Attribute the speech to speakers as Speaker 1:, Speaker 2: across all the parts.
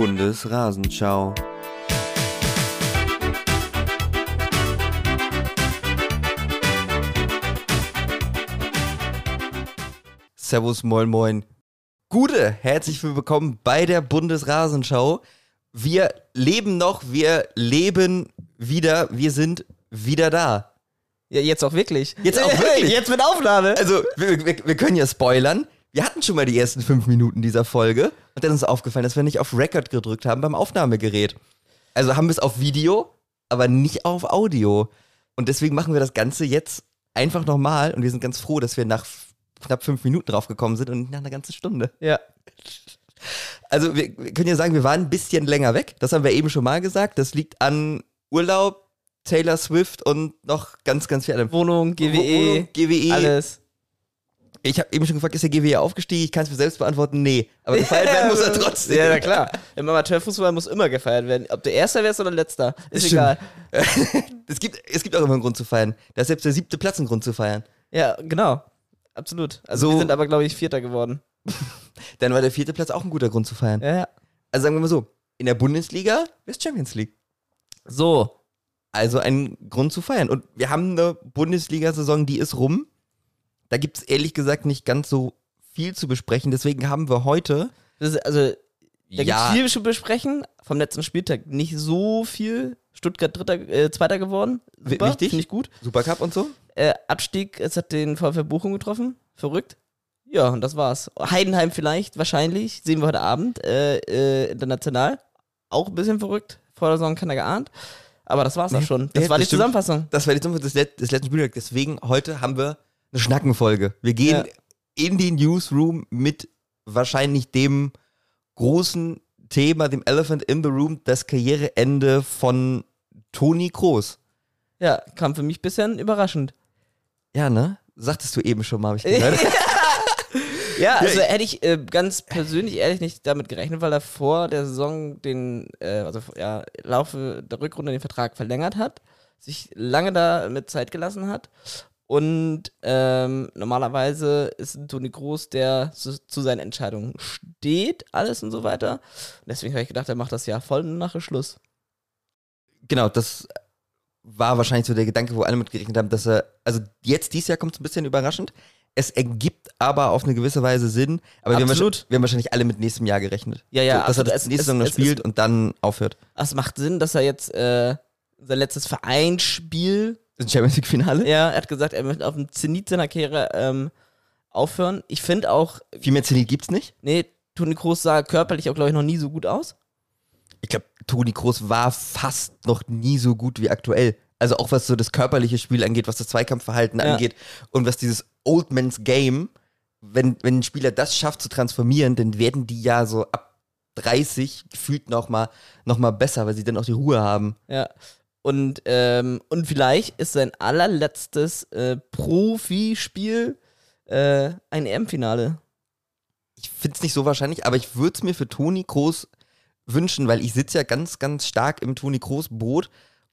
Speaker 1: Bundesrasenschau. Servus, moin, moin. Gute, herzlich willkommen bei der Bundesrasenschau. Wir leben noch, wir leben wieder, wir sind wieder da.
Speaker 2: Ja, jetzt auch wirklich.
Speaker 1: Jetzt auch wirklich.
Speaker 2: Jetzt mit Aufnahme.
Speaker 1: Also, wir können ja spoilern. Wir hatten schon mal die ersten 5 Minuten dieser Folge und dann ist uns aufgefallen, dass wir nicht auf Record gedrückt haben beim Aufnahmegerät. Also haben wir es auf Video, aber nicht auf Audio. Und deswegen machen wir das Ganze jetzt einfach nochmal und wir sind ganz froh, dass wir nach knapp 5 Minuten drauf gekommen sind und nicht nach einer ganzen Stunde.
Speaker 2: Ja.
Speaker 1: Also wir können ja sagen, wir waren ein bisschen länger weg. Das haben wir eben schon mal gesagt. Das liegt an Urlaub, Taylor Swift und noch ganz, ganz viel anderem.
Speaker 2: Wohnung, GWE, alles.
Speaker 1: Ich habe eben schon gefragt, ist der GWE aufgestiegen? Ich kann es mir selbst beantworten, nee. Aber gefeiert werden muss er trotzdem.
Speaker 2: Ja, na klar. Im Amateurfußball muss immer gefeiert werden. Ob du Erster wärst oder Letzter, ist egal.
Speaker 1: es gibt auch immer einen Grund zu feiern. Da ist selbst der 7. Platz ein Grund zu feiern.
Speaker 2: Ja, genau. Absolut. Also wir sind aber, glaube ich, Vierter geworden.
Speaker 1: Dann war der 4. Platz auch ein guter Grund zu feiern.
Speaker 2: Ja.
Speaker 1: Also sagen wir mal so, in der Bundesliga ist Champions League.
Speaker 2: So.
Speaker 1: Also ein Grund zu feiern. Und wir haben eine Bundesliga-Saison, die ist rum. Da gibt es ehrlich gesagt nicht ganz so viel zu besprechen. Deswegen haben wir heute...
Speaker 2: Da gibt es viel zu besprechen. Vom letzten Spieltag nicht so viel. Stuttgart Zweiter geworden. Super,
Speaker 1: wichtig.
Speaker 2: Finde ich gut.
Speaker 1: Supercup und so.
Speaker 2: Abstieg, es hat den VfL Bochum getroffen. Verrückt. Ja, und das war's. Heidenheim vielleicht, wahrscheinlich. Sehen wir heute Abend. International. Auch ein bisschen verrückt. Vor der Saison keiner geahnt. Aber das war's auch schon. Das war die Zusammenfassung.
Speaker 1: Das war die Zusammenfassung des letzten Spieltags. Deswegen heute haben wir eine Schnackenfolge. Wir gehen in den Newsroom mit wahrscheinlich dem großen Thema, dem Elephant in the Room, das Karriereende von Toni Kroos.
Speaker 2: Ja, kam für mich ein bisschen überraschend.
Speaker 1: Ja, ne? Sagtest du eben schon mal, habe ich gehört.
Speaker 2: Ja, also hätte ich ganz persönlich ehrlich nicht damit gerechnet, weil er vor der Saison Laufe der Rückrunde den Vertrag verlängert hat, sich lange da mit Zeit gelassen hat. Und normalerweise ist Toni Kroos, der zu seinen Entscheidungen steht, alles und so weiter. Und deswegen habe ich gedacht, er macht das Jahr voll und nachher Schluss.
Speaker 1: Genau, das war wahrscheinlich so der Gedanke, wo alle mit gerechnet haben, dass er, also jetzt dieses Jahr kommt es ein bisschen überraschend. Es ergibt aber auf eine gewisse Weise Sinn. Aber wir haben wahrscheinlich alle mit nächstem Jahr gerechnet.
Speaker 2: Ja,
Speaker 1: so, dass er das nächste Saison noch spielt und dann aufhört.
Speaker 2: Es macht Sinn, dass er jetzt sein letztes Vereinsspiel...
Speaker 1: Das Champions League Finale?
Speaker 2: Ja, er hat gesagt, er möchte auf dem Zenit seiner Karriere aufhören. Ich finde auch...
Speaker 1: Viel mehr Zenit gibt's nicht?
Speaker 2: Nee, Toni Kroos sah körperlich auch, glaube ich, noch nie so gut aus.
Speaker 1: Ich glaube, Toni Kroos war fast noch nie so gut wie aktuell. Also auch was so das körperliche Spiel angeht, was das Zweikampfverhalten angeht und was dieses Old Man's Game, wenn ein Spieler das schafft zu transformieren, dann werden die ja so ab 30 gefühlt noch mal besser, weil sie dann auch die Ruhe haben.
Speaker 2: Ja. Und vielleicht ist sein allerletztes Profispiel ein EM-Finale.
Speaker 1: Ich finde es nicht so wahrscheinlich, aber ich würde es mir für Toni Kroos wünschen, weil ich sitze ja ganz, ganz stark im Toni Kroos-Boot,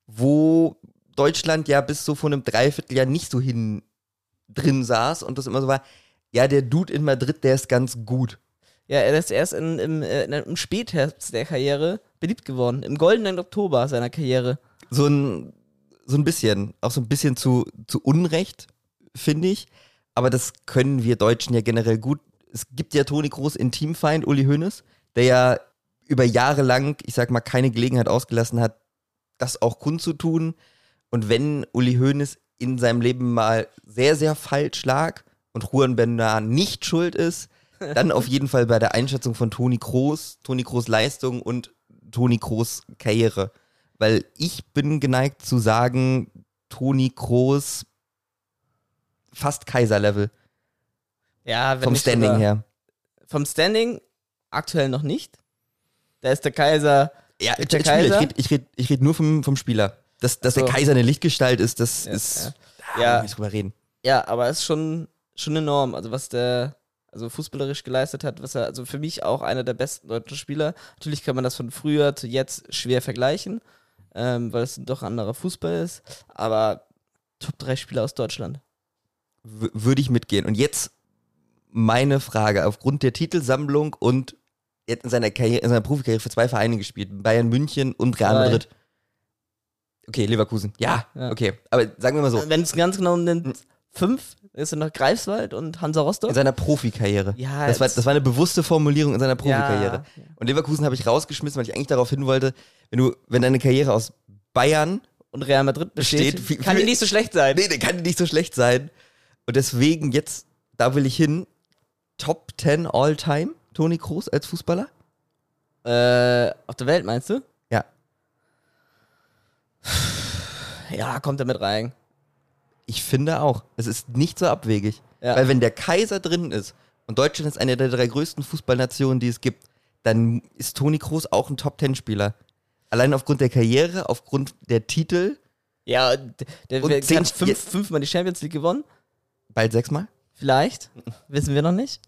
Speaker 1: wo Deutschland ja bis so vor einem Dreivierteljahr nicht so drin saß und das immer so war, ja, der Dude in Madrid, der ist ganz gut.
Speaker 2: Ja, er ist erst im Spätherbst der Karriere beliebt geworden, im goldenen Oktober seiner Karriere.
Speaker 1: So ein bisschen, auch so ein bisschen zu Unrecht, finde ich. Aber das können wir Deutschen ja generell gut. Es gibt ja Toni Kroos Intimfeind, Uli Hoeneß, der ja über Jahre lang, ich sag mal, keine Gelegenheit ausgelassen hat, das auch kundzutun. Und wenn Uli Hoeneß in seinem Leben mal sehr, sehr falsch lag und Juan Bernat nicht schuld ist, dann auf jeden Fall bei der Einschätzung von Toni Kroos Leistung und Toni Kroos Karriere. Weil ich bin geneigt zu sagen, Toni Kroos fast Kaiser-Level.
Speaker 2: Ja, wenn
Speaker 1: vom Standing her.
Speaker 2: Vom Standing aktuell noch nicht. Da ist der Kaiser.
Speaker 1: Ja, ich red nur vom Spieler. Dass der Kaiser eine Lichtgestalt ist, das ist. Da muss ich drüber reden.
Speaker 2: Ja, aber es ist schon enorm. Also, was der fußballerisch geleistet hat, was er, also für mich auch einer der besten deutschen Spieler. Natürlich kann man das von früher zu jetzt schwer vergleichen, weil es doch anderer Fußball ist. Aber Top 3 Spieler aus Deutschland.
Speaker 1: Würde ich mitgehen. Und jetzt meine Frage, aufgrund der Titelsammlung und er hat in seiner Profikarriere für 2 Vereine gespielt. Bayern München und Real
Speaker 2: 3.
Speaker 1: Madrid. Okay, Leverkusen. Ja, okay. Aber sagen wir mal so.
Speaker 2: Wenn es ganz genau nimmt, 5, ist dann noch Greifswald und Hansa Rostock.
Speaker 1: In seiner Profikarriere.
Speaker 2: Ja,
Speaker 1: das war eine bewusste Formulierung in seiner Profikarriere.
Speaker 2: Ja.
Speaker 1: Und Leverkusen habe ich rausgeschmissen, weil ich eigentlich darauf hin wollte, wenn deine Karriere aus Bayern
Speaker 2: und Real Madrid besteht, kann die nicht so schlecht sein.
Speaker 1: Nee, der kann die nicht so schlecht sein. Und deswegen jetzt, da will ich hin, Top 10 All-Time, Toni Kroos als Fußballer?
Speaker 2: Auf der Welt, meinst du?
Speaker 1: Ja.
Speaker 2: Ja, kommt er mit rein.
Speaker 1: Ich finde auch. Es ist nicht so abwegig.
Speaker 2: Ja.
Speaker 1: Weil wenn der Kaiser drin ist und Deutschland ist eine der 3 größten Fußballnationen, die es gibt, dann ist Toni Kroos auch ein Top-10-Spieler. Allein aufgrund der Karriere, aufgrund der Titel.
Speaker 2: Ja, der
Speaker 1: Und
Speaker 2: hat 5-mal die Champions League gewonnen.
Speaker 1: Bald 6-mal?
Speaker 2: Vielleicht. Wissen wir noch nicht.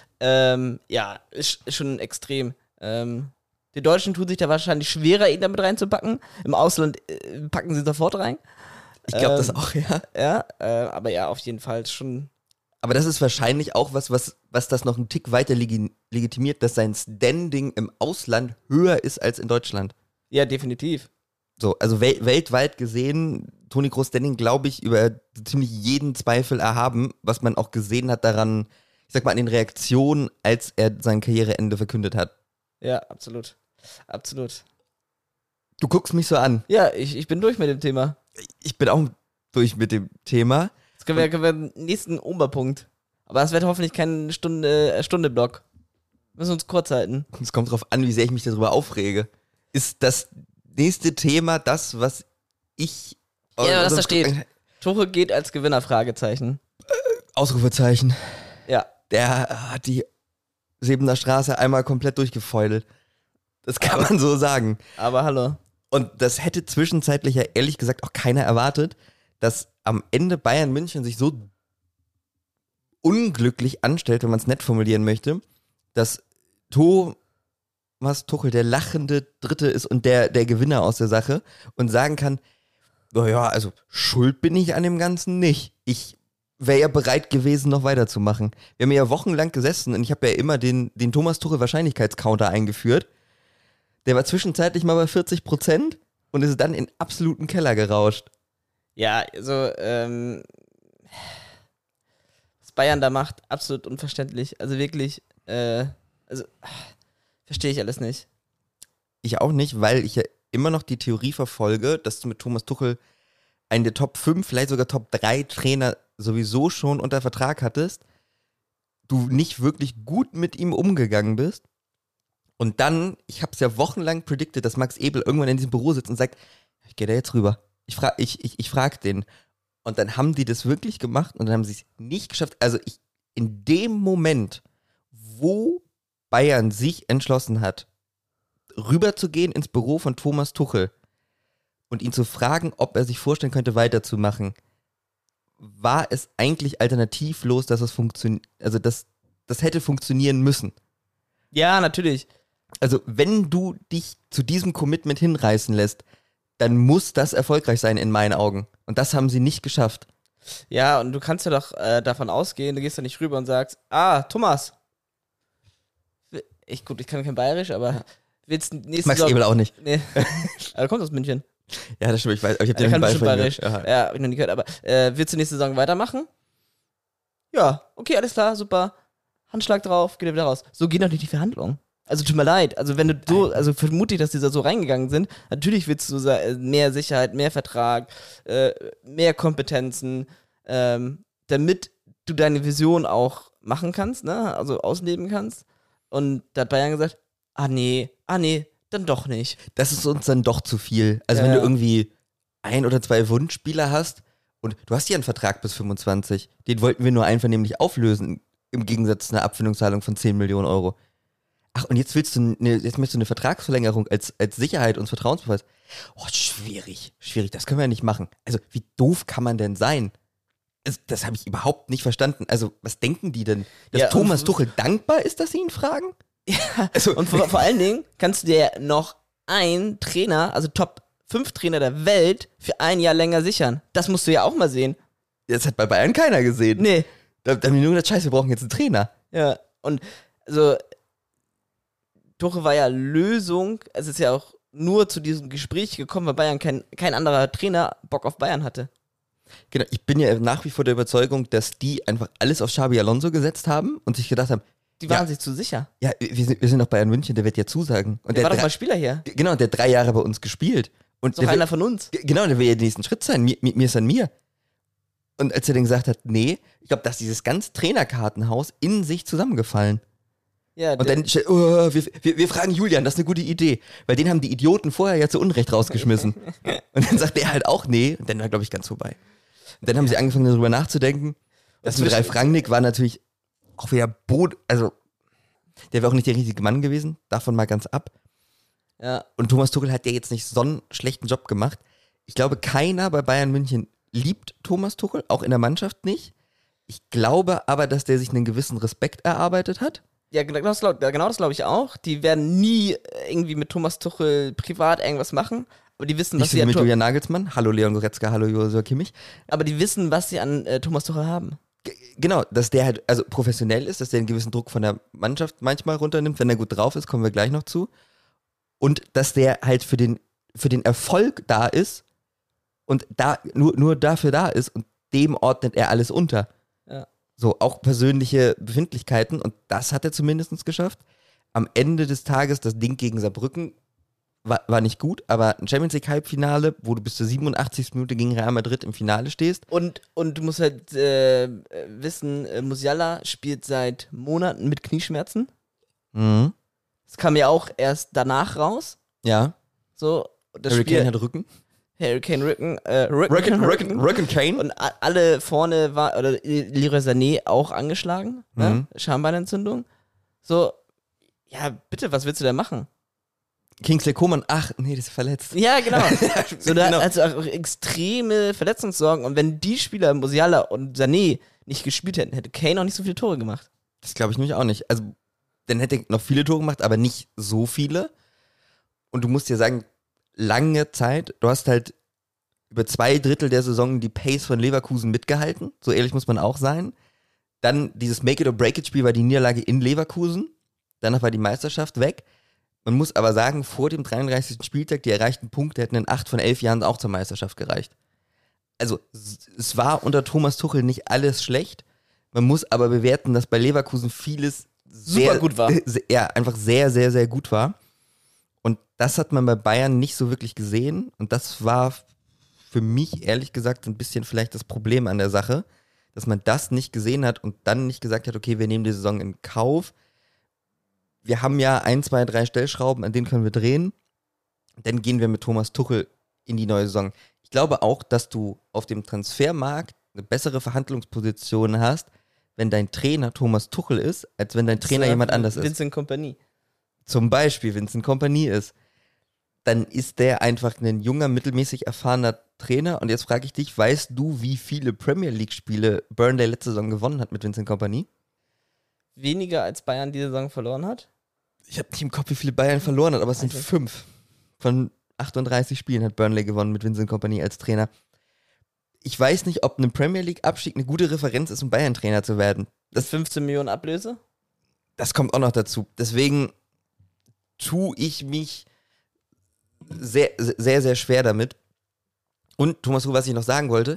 Speaker 2: Ja, ist schon extrem. Die Deutschen tun sich da wahrscheinlich schwerer, ihn damit reinzupacken. Im Ausland packen sie sofort rein.
Speaker 1: Ich glaube das auch, ja.
Speaker 2: Ja, aber ja, auf jeden Fall schon.
Speaker 1: Aber das ist wahrscheinlich auch was das noch einen Tick weiter legitimiert, dass sein Standing im Ausland höher ist als in Deutschland.
Speaker 2: Ja, definitiv.
Speaker 1: So, also weltweit gesehen, Toni Kroos Standing, glaube ich, über ziemlich jeden Zweifel erhaben, was man auch gesehen hat daran, ich sag mal, an den Reaktionen, als er sein Karriereende verkündet hat.
Speaker 2: Ja, absolut. Absolut.
Speaker 1: Du guckst mich so an.
Speaker 2: Ja, ich bin durch mit dem Thema.
Speaker 1: Ich bin auch durch mit dem Thema.
Speaker 2: Jetzt können wir den nächsten Oberpunkt. Aber das wird hoffentlich kein Stunde-Block. Müssen uns kurz halten.
Speaker 1: Es kommt drauf an, wie sehr ich mich darüber aufrege. Ist das nächste Thema das, was ich...
Speaker 2: Ja, was da steht. Tuchel geht als Gewinner, Fragezeichen.
Speaker 1: Ausrufezeichen.
Speaker 2: Ja.
Speaker 1: Der hat die Sebener Straße einmal komplett durchgefeudelt. Das kann man so sagen.
Speaker 2: Aber hallo.
Speaker 1: Und das hätte zwischenzeitlich ja ehrlich gesagt auch keiner erwartet, dass am Ende Bayern München sich so unglücklich anstellt, wenn man es nett formulieren möchte, dass Thomas Tuchel der lachende Dritte ist und der Gewinner aus der Sache und sagen kann, naja, also schuld bin ich an dem Ganzen nicht. Ich wäre ja bereit gewesen, noch weiterzumachen. Wir haben ja wochenlang gesessen und ich habe ja immer den Thomas Tuchel Wahrscheinlichkeitscounter eingeführt. Der war zwischenzeitlich mal bei 40% und ist dann in absoluten Keller gerauscht.
Speaker 2: Ja, also, was Bayern da macht, absolut unverständlich. Also wirklich, verstehe ich alles nicht.
Speaker 1: Ich auch nicht, weil ich ja immer noch die Theorie verfolge, dass du mit Thomas Tuchel einen der Top 5, vielleicht sogar Top 3 Trainer sowieso schon unter Vertrag hattest, du nicht wirklich gut mit ihm umgegangen bist und dann, ich habe es ja wochenlang predicted, dass Max Ebel irgendwann in diesem Büro sitzt und sagt, ich gehe da jetzt rüber. Ich frag den. Und dann haben die das wirklich gemacht und dann haben sie es nicht geschafft. Also in dem Moment, wo Bayern sich entschlossen hat, rüberzugehen ins Büro von Thomas Tuchel und ihn zu fragen, ob er sich vorstellen könnte, weiterzumachen, war es eigentlich alternativlos, dass es funktioniert, also das hätte funktionieren müssen.
Speaker 2: Ja, natürlich.
Speaker 1: Also wenn du dich zu diesem Commitment hinreißen lässt, dann muss das erfolgreich sein in meinen Augen. Und das haben sie nicht geschafft.
Speaker 2: Ja, und du kannst ja doch davon ausgehen, du gehst ja nicht rüber und sagst, Thomas. Ich kann kein Bayerisch, aber willst nächstes
Speaker 1: Max Ebel auch nicht.
Speaker 2: Nee. Er kommt aus München.
Speaker 1: Ja, das stimmt, ich weiß. Ich hab
Speaker 2: Er kann bestimmt
Speaker 1: Ball
Speaker 2: Bayerisch. Ja, hab ich noch nie gehört, aber willst du nächste Saison weitermachen? Ja, okay, alles klar, super. Handschlag drauf, geht er wieder raus. So gehen doch nicht die Verhandlungen. Also tut mir leid, also wenn du so, also vermute ich, dass die da so reingegangen sind, natürlich willst du mehr Sicherheit, mehr Vertrag, mehr Kompetenzen, damit du deine Vision auch machen kannst, ne, also ausleben kannst. Und da hat Bayern gesagt, nee, dann doch nicht.
Speaker 1: Das ist uns dann doch zu viel. Also
Speaker 2: Ja,
Speaker 1: wenn du
Speaker 2: ja.
Speaker 1: irgendwie 1 oder 2 Wunschspieler hast und du hast ja einen Vertrag bis 25, den wollten wir nur einvernehmlich auflösen, im Gegensatz zu einer Abfindungszahlung von 10 Millionen Euro. Ach, und jetzt möchtest du eine Vertragsverlängerung als Sicherheit und Vertrauensbeweis. Oh, schwierig, das können wir ja nicht machen. Also, wie doof kann man denn sein? Das habe ich überhaupt nicht verstanden. Also, was denken die denn? Dass
Speaker 2: Ja,
Speaker 1: Thomas Tuchel dankbar ist, dass sie ihn fragen?
Speaker 2: Ja,
Speaker 1: Also,
Speaker 2: und vor allen Dingen kannst du dir noch einen Trainer, also Top 5 Trainer der Welt, für ein Jahr länger sichern. Das musst du ja auch mal sehen.
Speaker 1: das hat bei Bayern keiner gesehen.
Speaker 2: Nee.
Speaker 1: Da haben die nur gesagt, scheiße, wir brauchen jetzt einen Trainer.
Speaker 2: Ja, und also Tuchel war ja Lösung, es ist ja auch nur zu diesem Gespräch gekommen, weil Bayern kein anderer Trainer Bock auf Bayern hatte.
Speaker 1: Genau, ich bin ja nach wie vor der Überzeugung, dass die einfach alles auf Xabi Alonso gesetzt haben und sich gedacht haben,
Speaker 2: Die waren sich zu sicher.
Speaker 1: ja, wir sind doch Bayern München, der wird ja zusagen. Und
Speaker 2: Der war doch
Speaker 1: drei-
Speaker 2: mal Spieler hier.
Speaker 1: Genau, der hat 3 Jahre bei uns gespielt. Und
Speaker 2: Ist doch einer von uns.
Speaker 1: Genau, der will ja den nächsten Schritt sein. Mir ist an mir. Und als er dann gesagt hat, nee, ich glaube, dass dieses ganze Trainerkartenhaus in sich zusammengefallen.
Speaker 2: Ja,
Speaker 1: Und dann, wir fragen Julian, das ist eine gute Idee. Weil den haben die Idioten vorher ja zu Unrecht rausgeschmissen. Und dann sagt er halt auch nee. Und dann war, glaube ich, ganz vorbei. Und dann haben sie angefangen, darüber nachzudenken. Das mit Ralf Rangnick war natürlich auch wieder also, der wäre auch nicht der richtige Mann gewesen. Davon mal ganz ab.
Speaker 2: ja.
Speaker 1: Und Thomas Tuchel hat ja jetzt nicht so einen schlechten Job gemacht. Ich glaube, keiner bei Bayern München liebt Thomas Tuchel, auch in der Mannschaft nicht. Ich glaube aber, dass der sich einen gewissen Respekt erarbeitet hat.
Speaker 2: Ja, genau das glaube ich auch. Die werden nie irgendwie mit Thomas Tuchel privat irgendwas machen. Aber die wissen,
Speaker 1: Nicht
Speaker 2: was
Speaker 1: so
Speaker 2: sie
Speaker 1: wie
Speaker 2: an
Speaker 1: mit Julian Nagelsmann. Hallo Leon Goretzka, hallo Joshua Kimmich.
Speaker 2: aber die wissen, was sie an Thomas Tuchel haben.
Speaker 1: Genau, dass der halt also professionell ist, dass der einen gewissen Druck von der Mannschaft manchmal runternimmt, wenn er gut drauf ist, kommen wir gleich noch zu. Und dass der halt für den Erfolg da ist und da nur dafür da ist und dem ordnet er alles unter.
Speaker 2: Ja.
Speaker 1: So, auch persönliche Befindlichkeiten und das hat er zumindest geschafft. Am Ende des Tages, das Ding gegen Saarbrücken war nicht gut, aber ein Champions League Halbfinale, wo du bis zur 87. Minute gegen Real Madrid im Finale stehst.
Speaker 2: Und du musst halt wissen, Musiala spielt seit Monaten mit Knieschmerzen.
Speaker 1: Mhm.
Speaker 2: Das kam ja auch erst danach raus.
Speaker 1: Ja,
Speaker 2: So, das
Speaker 1: Harry Kane
Speaker 2: Spiel,
Speaker 1: hat Rücken.
Speaker 2: Harry Kane Rücken.
Speaker 1: Rücken Kane.
Speaker 2: Und alle vorne war, oder Leroy Sané auch angeschlagen, ne? Schambeinentzündung. So, ja, bitte, was willst du da machen?
Speaker 1: Kingsley Coman, ach, nee, das ist verletzt.
Speaker 2: Ja, genau. So, da
Speaker 1: Genau.
Speaker 2: also auch extreme Verletzungssorgen. Und wenn die Spieler, Musiala und Sané, nicht gespielt hätten, hätte Kane auch nicht so viele Tore gemacht.
Speaker 1: Das glaube ich nämlich auch nicht. Also, dann hätte er noch viele Tore gemacht, aber nicht so viele. Und du musst dir sagen, lange Zeit, du hast halt über 2/3 der Saison die Pace von Leverkusen mitgehalten. So ehrlich muss man auch sein. Dann dieses Make-it-or-break-it-Spiel war die Niederlage in Leverkusen. Danach war die Meisterschaft weg. Man muss aber sagen, vor dem 33. Spieltag, die erreichten Punkte hätten in 8 von 11 Jahren auch zur Meisterschaft gereicht. Also, es war unter Thomas Tuchel nicht alles schlecht. Man muss aber bewerten, dass bei Leverkusen vieles
Speaker 2: Super gut war.
Speaker 1: Ja, einfach sehr, sehr, sehr gut war. Und das hat man bei Bayern nicht so wirklich gesehen. Und das war für mich, ehrlich gesagt, ein bisschen vielleicht das Problem an der Sache, dass man das nicht gesehen hat und dann nicht gesagt hat, okay, wir nehmen die Saison in Kauf. Wir haben ja 1, 2, 3 Stellschrauben, an denen können wir drehen. Dann gehen wir mit Thomas Tuchel in die neue Saison. Ich glaube auch, dass du auf dem Transfermarkt eine bessere Verhandlungsposition hast, wenn dein Trainer Thomas Tuchel ist, als wenn dein Trainer jemand anders ist.
Speaker 2: Vincent Kompany.
Speaker 1: Zum Beispiel Vincent Kompany ist. Dann ist der einfach ein junger, mittelmäßig erfahrener Trainer. Und jetzt frage ich dich, weißt du, wie viele Premier League-Spiele Burnley letzte Saison gewonnen hat mit Vincent Kompany?
Speaker 2: Weniger als Bayern diese Saison verloren hat?
Speaker 1: Ich habe nicht im Kopf, wie viele Bayern verloren hat, aber es sind 5. Von 38 Spielen hat Burnley gewonnen mit Vincent Kompany als Trainer. Ich weiß nicht, ob ein Premier League-Abstieg eine gute Referenz ist, um Bayern-Trainer zu werden.
Speaker 2: Das 15 Millionen Ablöse?
Speaker 1: Das kommt auch noch dazu. Deswegen tue ich mich sehr, sehr, sehr schwer damit. Und Thomas Tuchel, was ich noch sagen wollte,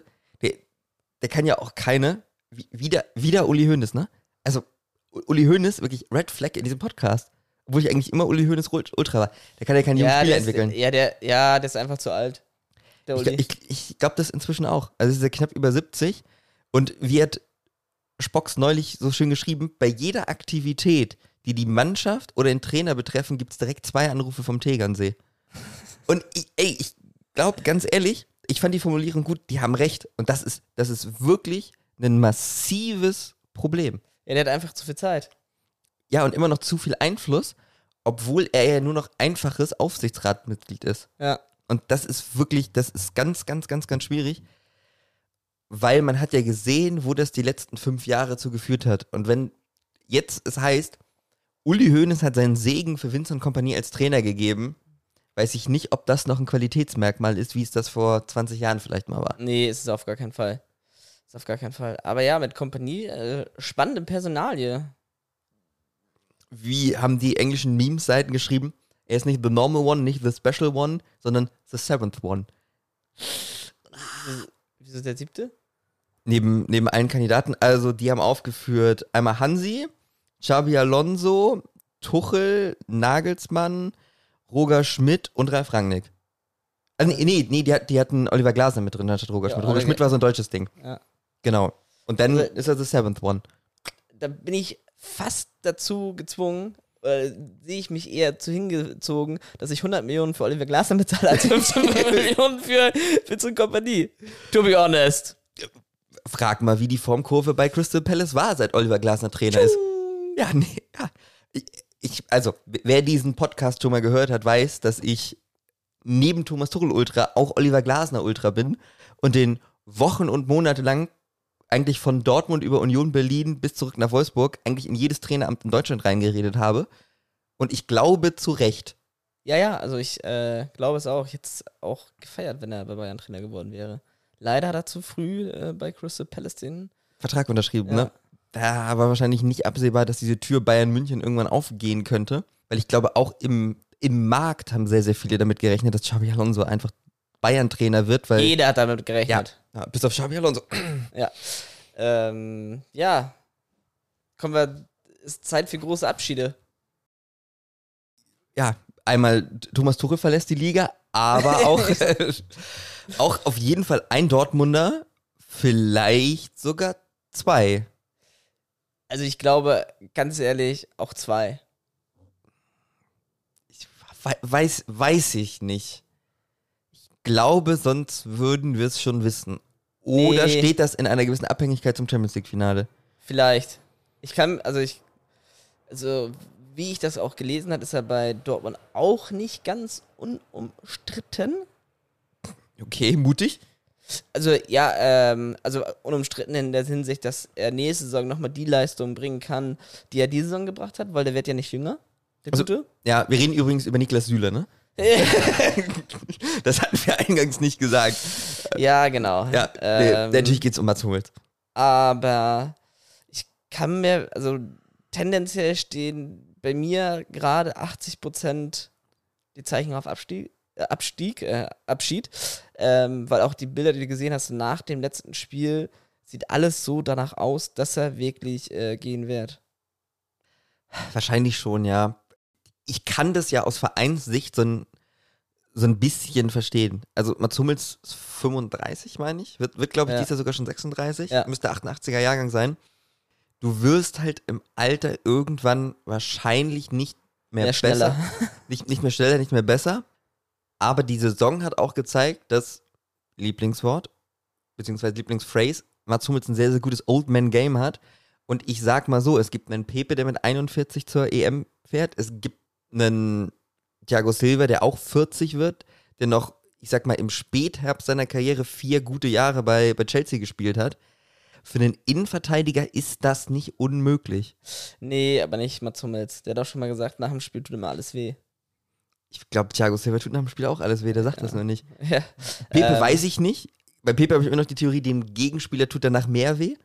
Speaker 1: der kann ja auch keine, wieder Uli Hoeneß, ne? Also Uli Hoeneß, wirklich Red Flag in diesem Podcast. Obwohl ich eigentlich immer Uli Hoeneß Ultra war. Der kann ja keinen jungen Spieler entwickeln.
Speaker 2: Der ist einfach zu alt. Der Uli.
Speaker 1: Ich glaube das inzwischen auch. Also ist er knapp über 70. Und wie hat Spocks neulich so schön geschrieben, bei jeder Aktivität, die die Mannschaft oder den Trainer betreffen, gibt es direkt 2 Anrufe vom Tegernsee. Und ich glaube, ganz ehrlich, ich fand die Formulierung gut, die haben recht. Und das ist wirklich ein massives Problem.
Speaker 2: Ja, der hat einfach zu viel Zeit.
Speaker 1: Ja, und immer noch zu viel Einfluss, obwohl er ja nur noch einfaches Aufsichtsratmitglied ist.
Speaker 2: Ja.
Speaker 1: Und das ist ganz, ganz, ganz, ganz schwierig, weil man hat ja gesehen, wo das die letzten 5 Jahre zu geführt hat. Und wenn jetzt es heißt, Uli Hoeneß hat seinen Segen für Vincent Kompany als Trainer gegeben, weiß ich nicht, ob das noch ein Qualitätsmerkmal ist, wie es das vor 20 Jahren vielleicht mal war.
Speaker 2: Nee, ist es auf gar keinen Fall. Aber ja, mit Kompany, spannende Personalie.
Speaker 1: wie haben die englischen Memes-Seiten geschrieben? Er ist nicht the normal one, nicht the special one, sondern the seventh one.
Speaker 2: Wieso der 7.?
Speaker 1: Neben allen Kandidaten. Also die haben aufgeführt einmal Hansi, Xabi Alonso, Tuchel, Nagelsmann, Roger Schmidt und Ralf Rangnick. Also nee, die hatten Oliver Glasner mit drin, anstatt Roger Schmidt. Roger Schmidt war so ein deutsches Ding.
Speaker 2: Ja.
Speaker 1: Genau. Und dann ist er the seventh one.
Speaker 2: Da bin ich fast dazu gezwungen, sehe ich mich eher zu hingezogen, dass ich 100 Millionen für Oliver Glasner bezahle, als 15 Millionen für Vincent Kompany. To be honest.
Speaker 1: Frag mal, wie die Formkurve bei Crystal Palace war, seit Oliver Glasner Trainer ist. Ja, nee, ja. Also, wer diesen Podcast schon mal gehört hat, weiß, dass ich neben Thomas Tuchel Ultra auch Oliver Glasner Ultra bin und den Wochen und Monate lang eigentlich von Dortmund über Union Berlin bis zurück nach Wolfsburg eigentlich in jedes Traineramt in Deutschland reingeredet habe. Und ich glaube zu Recht.
Speaker 2: Ja, also ich glaube es auch. Jetzt auch gefeiert, wenn er bei Bayern Trainer geworden wäre. Leider hat er zu früh bei Crystal Palace den
Speaker 1: Vertrag unterschrieben, ne? Da war wahrscheinlich nicht absehbar, dass diese Tür Bayern München irgendwann aufgehen könnte. Weil ich glaube, auch im Markt haben sehr, sehr viele damit gerechnet, dass Xabi Alonso einfach Bayern-Trainer wird. Weil
Speaker 2: jeder hat damit gerechnet.
Speaker 1: Ja, bis auf Xabi Alonso.
Speaker 2: Ja. Ja. Ist Zeit für große Abschiede.
Speaker 1: Ja, einmal Thomas Tuchel verlässt die Liga, aber auch auf jeden Fall ein Dortmunder, vielleicht sogar 2.
Speaker 2: Also ich glaube, ganz ehrlich, auch 2.
Speaker 1: Weiß ich nicht. Ich glaube, sonst würden wir es schon wissen. Oder steht das in einer gewissen Abhängigkeit zum Champions League-Finale?
Speaker 2: Vielleicht. Wie ich das auch gelesen habe, ist er bei Dortmund auch nicht ganz unumstritten.
Speaker 1: Okay, mutig.
Speaker 2: Also ja, unumstritten in der Hinsicht, dass er nächste Saison nochmal die Leistung bringen kann, die er diese Saison gebracht hat, weil der wird ja nicht jünger, der Gute.
Speaker 1: Ja, wir reden übrigens über Niklas Süle, ne? Das hatten wir eingangs nicht gesagt.
Speaker 2: Ja, genau.
Speaker 1: Ja, natürlich geht's um Mats Hummels.
Speaker 2: Aber ich kann mir, also tendenziell stehen bei mir gerade 80% die Zeichen auf Abschied, weil auch die Bilder, die du gesehen hast nach dem letzten Spiel, sieht alles so danach aus, dass er wirklich gehen wird.
Speaker 1: Wahrscheinlich schon, ja. Ich kann das ja aus Vereinssicht so ein bisschen verstehen. Also Mats Hummels ist 35, meine ich. Wird glaube ich, dieses Jahr sogar schon 36. Ja. Müsste 88er Jahrgang sein. Du wirst halt im Alter irgendwann wahrscheinlich nicht mehr besser. Nicht mehr schneller, nicht mehr besser. Aber die Saison hat auch gezeigt, dass Lieblingswort, beziehungsweise Lieblingsphrase, Mats Hummels ein sehr, sehr gutes Old-Man-Game hat. Und ich sag mal so, es gibt einen Pepe, der mit 41 zur EM fährt. Es gibt einen Thiago Silva, der auch 40 wird, der noch, ich sag mal, im Spätherbst seiner Karriere 4 gute Jahre bei Chelsea gespielt hat. Für einen Innenverteidiger ist das nicht unmöglich.
Speaker 2: Nee, aber nicht Mats Hummels. Der hat auch schon mal gesagt, nach dem Spiel tut immer alles weh.
Speaker 1: Ich glaube, Thiago Silva tut nach dem Spiel auch alles weh, der sagt das nur nicht.
Speaker 2: Ja.
Speaker 1: Pepe weiß ich nicht. Bei Pepe habe ich immer noch die Theorie, dem Gegenspieler tut danach mehr weh.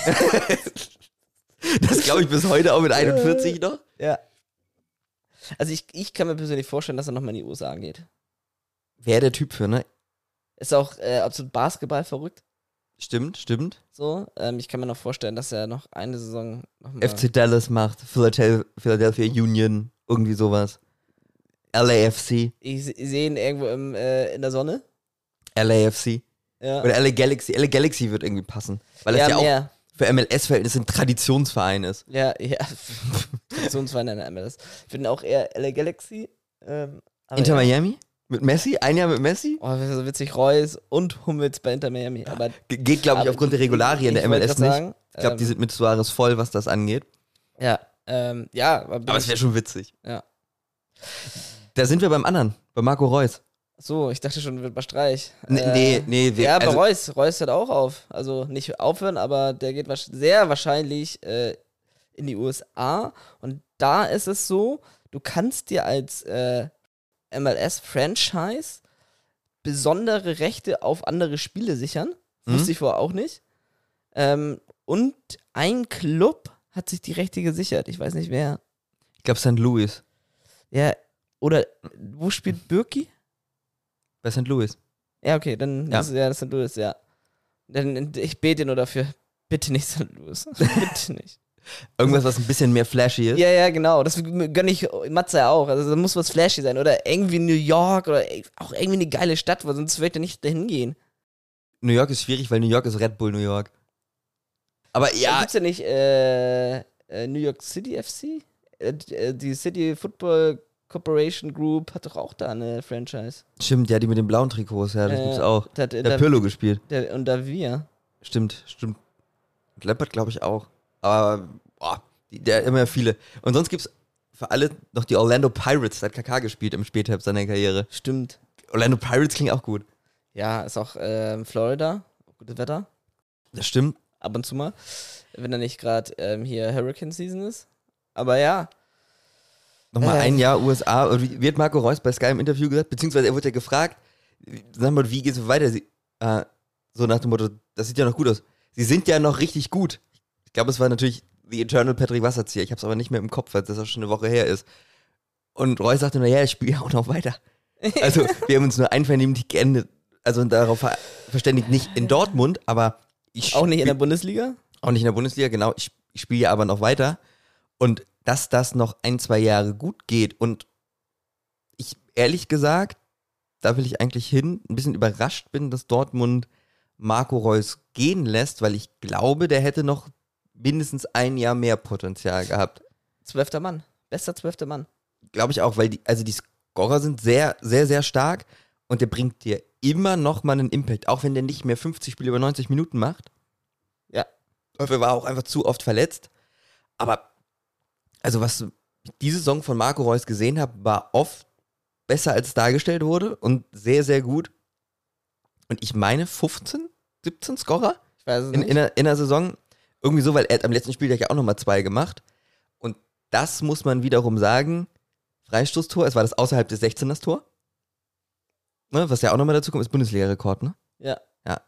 Speaker 1: Das glaube ich bis heute auch mit 41 noch.
Speaker 2: Ja. Also ich kann mir persönlich vorstellen, dass er nochmal in die USA geht.
Speaker 1: Wäre der Typ für, ne?
Speaker 2: Ist auch absolut Basketball verrückt.
Speaker 1: Stimmt.
Speaker 2: So, ich kann mir noch vorstellen, dass er noch eine Saison nochmal
Speaker 1: FC Dallas macht, Philadelphia Union, irgendwie sowas. LAFC.
Speaker 2: Ich sehe ihn irgendwo in der Sonne.
Speaker 1: LAFC.
Speaker 2: Ja.
Speaker 1: Oder LA Galaxy. LA Galaxy wird irgendwie passen. Weil das ja auch für MLS-Verhältnisse ein Traditionsverein ist.
Speaker 2: Ja. Traditionsverein in der MLS. Ich finde auch eher LA Galaxy.
Speaker 1: Inter Miami? Mit Messi? Ein Jahr mit Messi?
Speaker 2: Oh, das ist so witzig. Reus und Hummels bei Inter Miami.
Speaker 1: Ja. Aber geht, glaube ich, aufgrund der Regularien der MLS nicht. Sagen, ich glaube, die sind mit Suarez voll, was das angeht.
Speaker 2: Ja.
Speaker 1: Aber es wäre schon witzig.
Speaker 2: Ja.
Speaker 1: Da sind wir beim anderen, bei Marco Reus.
Speaker 2: So, ich dachte schon, wird bei Streich.
Speaker 1: Nee.
Speaker 2: Ja, aber Reus hört auch auf. Also nicht aufhören, aber der geht sehr wahrscheinlich in die USA. Und da ist es so, du kannst dir als MLS-Franchise besondere Rechte auf andere Spiele sichern. Das wusste ich vorher auch nicht. Und ein Club hat sich die Rechte gesichert. Ich weiß nicht wer.
Speaker 1: Ich glaube St. Louis.
Speaker 2: Ja, oder wo spielt Birki?
Speaker 1: Bei St. Louis.
Speaker 2: Ja, okay, dann
Speaker 1: Ja.
Speaker 2: ist ja das St. Louis, ja. Dann, ich bete nur dafür. Bitte nicht St. Louis. Bitte nicht.
Speaker 1: Irgendwas, was ein bisschen mehr flashy ist.
Speaker 2: Ja, genau. Das gönne ich Matze ja auch. Also da muss was flashy sein. Oder irgendwie New York oder auch irgendwie eine geile Stadt, weil sonst würde ich nicht dahin gehen.
Speaker 1: New York ist schwierig, weil New York ist Red Bull New York. Aber ja,
Speaker 2: Gibt's ja nicht New York City FC? Die City Football Corporation Group hat doch auch da eine Franchise.
Speaker 1: stimmt, ja, die mit den blauen Trikots, ja, das gibt's auch.
Speaker 2: Da hat
Speaker 1: Der Pirlo gespielt.
Speaker 2: und da wir.
Speaker 1: Stimmt. Und Lampard glaube ich auch. Aber, der hat immer viele. Und sonst gibt's für alle noch die Orlando Pirates. Da hat KK gespielt im Spätherbst seiner Karriere.
Speaker 2: Stimmt.
Speaker 1: Orlando Pirates klingt auch gut.
Speaker 2: Ja, ist auch Florida. Gutes Wetter.
Speaker 1: Das stimmt.
Speaker 2: Ab und zu mal. Wenn da nicht gerade hier Hurricane Season ist. Aber ja.
Speaker 1: Nochmal ein Jahr USA. Und wie hat Marco Reus bei Sky im Interview gesagt? Beziehungsweise er wurde ja gefragt, sag mal, wie geht's so weiter? So nach dem Motto, das sieht ja noch gut aus. Sie sind ja noch richtig gut. Ich glaube, es war natürlich The Eternal Patrick Wasserzieher. Ich habe es aber nicht mehr im Kopf, weil das auch schon eine Woche her ist. Und Reus sagte, naja, ich spiele ja auch noch weiter. Also, wir haben uns nur einvernehmlich geendet, also darauf verständigt, nicht in Dortmund, aber ich
Speaker 2: Auch nicht in der Bundesliga?
Speaker 1: auch nicht in der Bundesliga, genau. Ich spiele ja aber noch weiter. Und dass das noch 1-2 Jahre gut geht und ich ehrlich gesagt, da will ich eigentlich hin, ein bisschen überrascht bin, dass Dortmund Marco Reus gehen lässt, weil ich glaube, der hätte noch mindestens ein Jahr mehr Potenzial gehabt.
Speaker 2: 12. Mann. Bester 12. Mann.
Speaker 1: Glaube ich auch, weil die Scorer sind sehr, sehr, sehr stark und der bringt dir immer noch mal einen Impact, auch wenn der nicht mehr 50 Spiele über 90 Minuten macht.
Speaker 2: Ja.
Speaker 1: Dafür war er auch einfach zu oft verletzt. Aber, also was ich diese Saison von Marco Reus gesehen habe, war oft besser als dargestellt wurde und sehr, sehr gut. Und ich meine 15, 17 Scorer
Speaker 2: Ich weiß es
Speaker 1: in
Speaker 2: nicht.
Speaker 1: der Saison. Irgendwie so, weil er hat am letzten Spieltag ja auch nochmal 2 gemacht. Und das muss man wiederum sagen, Freistoßtor, es war das außerhalb des 16ers Tor. Ne, was ja auch nochmal dazu kommt, ist Bundesliga-Rekord, ne?
Speaker 2: Ja.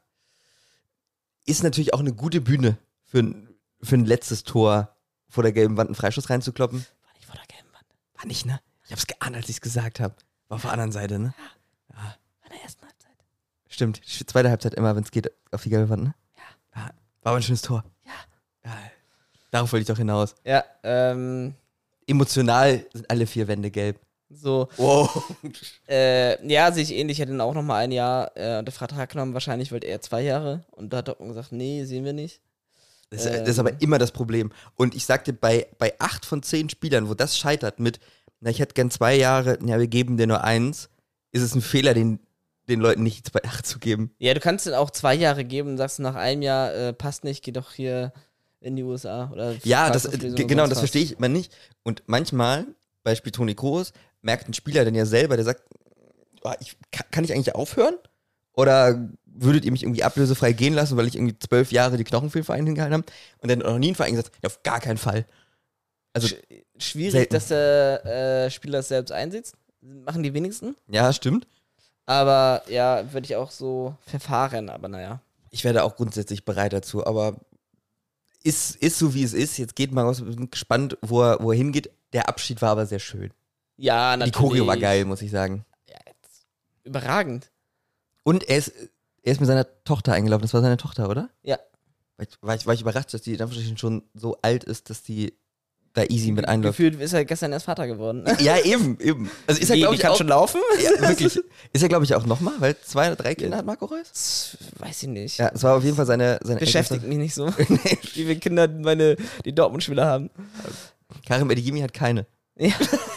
Speaker 1: Ist natürlich auch eine gute Bühne für ein letztes Tor vor der gelben Wand einen Freistoß reinzukloppen.
Speaker 2: War nicht vor der gelben Wand.
Speaker 1: War nicht, ne? Ich hab's geahnt, als ich's gesagt habe. War auf der anderen Seite, ne?
Speaker 2: War in der ersten Halbzeit.
Speaker 1: Stimmt. Zweite Halbzeit immer, wenn es geht, auf die gelbe Wand, ne? Ja. War aber ein schönes Tor. Ja. Darauf wollte ich doch hinaus.
Speaker 2: Ja,
Speaker 1: Emotional sind alle 4 Wände gelb.
Speaker 2: so.
Speaker 1: Wow.
Speaker 2: Ja, sehe ich ähnlich. Hätte dann auch nochmal ein Jahr unter Vertrag genommen. Wahrscheinlich wollte er 2 Jahre. Und da hat Dortmund gesagt, nee, sehen wir nicht.
Speaker 1: Das ist aber immer das Problem. Und ich sagte, bei 8 von 10 Spielern, wo das scheitert mit, na, ich hätte gern 2 Jahre, ja, wir geben dir nur 1, ist es ein Fehler, den Leuten nicht 2,8 zu geben.
Speaker 2: Ja, du kannst dann auch 2 Jahre geben und sagst nach einem Jahr, passt nicht, geh doch hier in die USA. Oder
Speaker 1: Ja,
Speaker 2: Vertragsauflösung
Speaker 1: genau,
Speaker 2: sonst
Speaker 1: das
Speaker 2: was.
Speaker 1: verstehe ich immer nicht. Und manchmal, Beispiel Toni Kroos, merkt ein Spieler dann ja selber, der sagt, kann ich eigentlich aufhören? Oder würdet ihr mich irgendwie ablösefrei gehen lassen, weil ich irgendwie 12 Jahre die Knochen für den Verein hingehalten habe? Und dann noch nie ein Verein gesagt, ja, auf gar keinen Fall. Also,
Speaker 2: Schwierig,
Speaker 1: selten.
Speaker 2: dass der Spieler es selbst einsitzt. Machen die wenigsten.
Speaker 1: ja, stimmt.
Speaker 2: Aber ja, würde ich auch so verfahren, aber naja.
Speaker 1: Ich werde auch grundsätzlich bereit dazu, aber ist so, wie es ist. Jetzt geht mal raus, bin gespannt, wo er hingeht. Der Abschied war aber sehr schön.
Speaker 2: Ja, natürlich.
Speaker 1: Die Choreo war geil, muss ich sagen.
Speaker 2: Ja, überragend.
Speaker 1: Und er ist mit seiner Tochter eingelaufen. Das war seine Tochter, oder?
Speaker 2: Ja.
Speaker 1: War ich überrascht, dass die in Anführungsstrichen schon so alt ist, dass die da easy mit einläuft.
Speaker 2: Gefühlt ist er gestern erst Vater geworden.
Speaker 1: Ja, eben. Also ist er, glaube
Speaker 2: Die
Speaker 1: ich,
Speaker 2: kann
Speaker 1: auch,
Speaker 2: schon laufen?
Speaker 1: ja, wirklich. Ist er, glaube ich, auch nochmal, weil 2 oder 3 Kinder hat Marco Reus?
Speaker 2: Das weiß ich nicht.
Speaker 1: Ja, es war auf jeden Fall seine
Speaker 2: Beschäftigt
Speaker 1: älteste-
Speaker 2: mich nicht so. Wie viele Kinder die Dortmund-Spieler haben.
Speaker 1: Karim Ediyemi hat keine.
Speaker 2: Ja.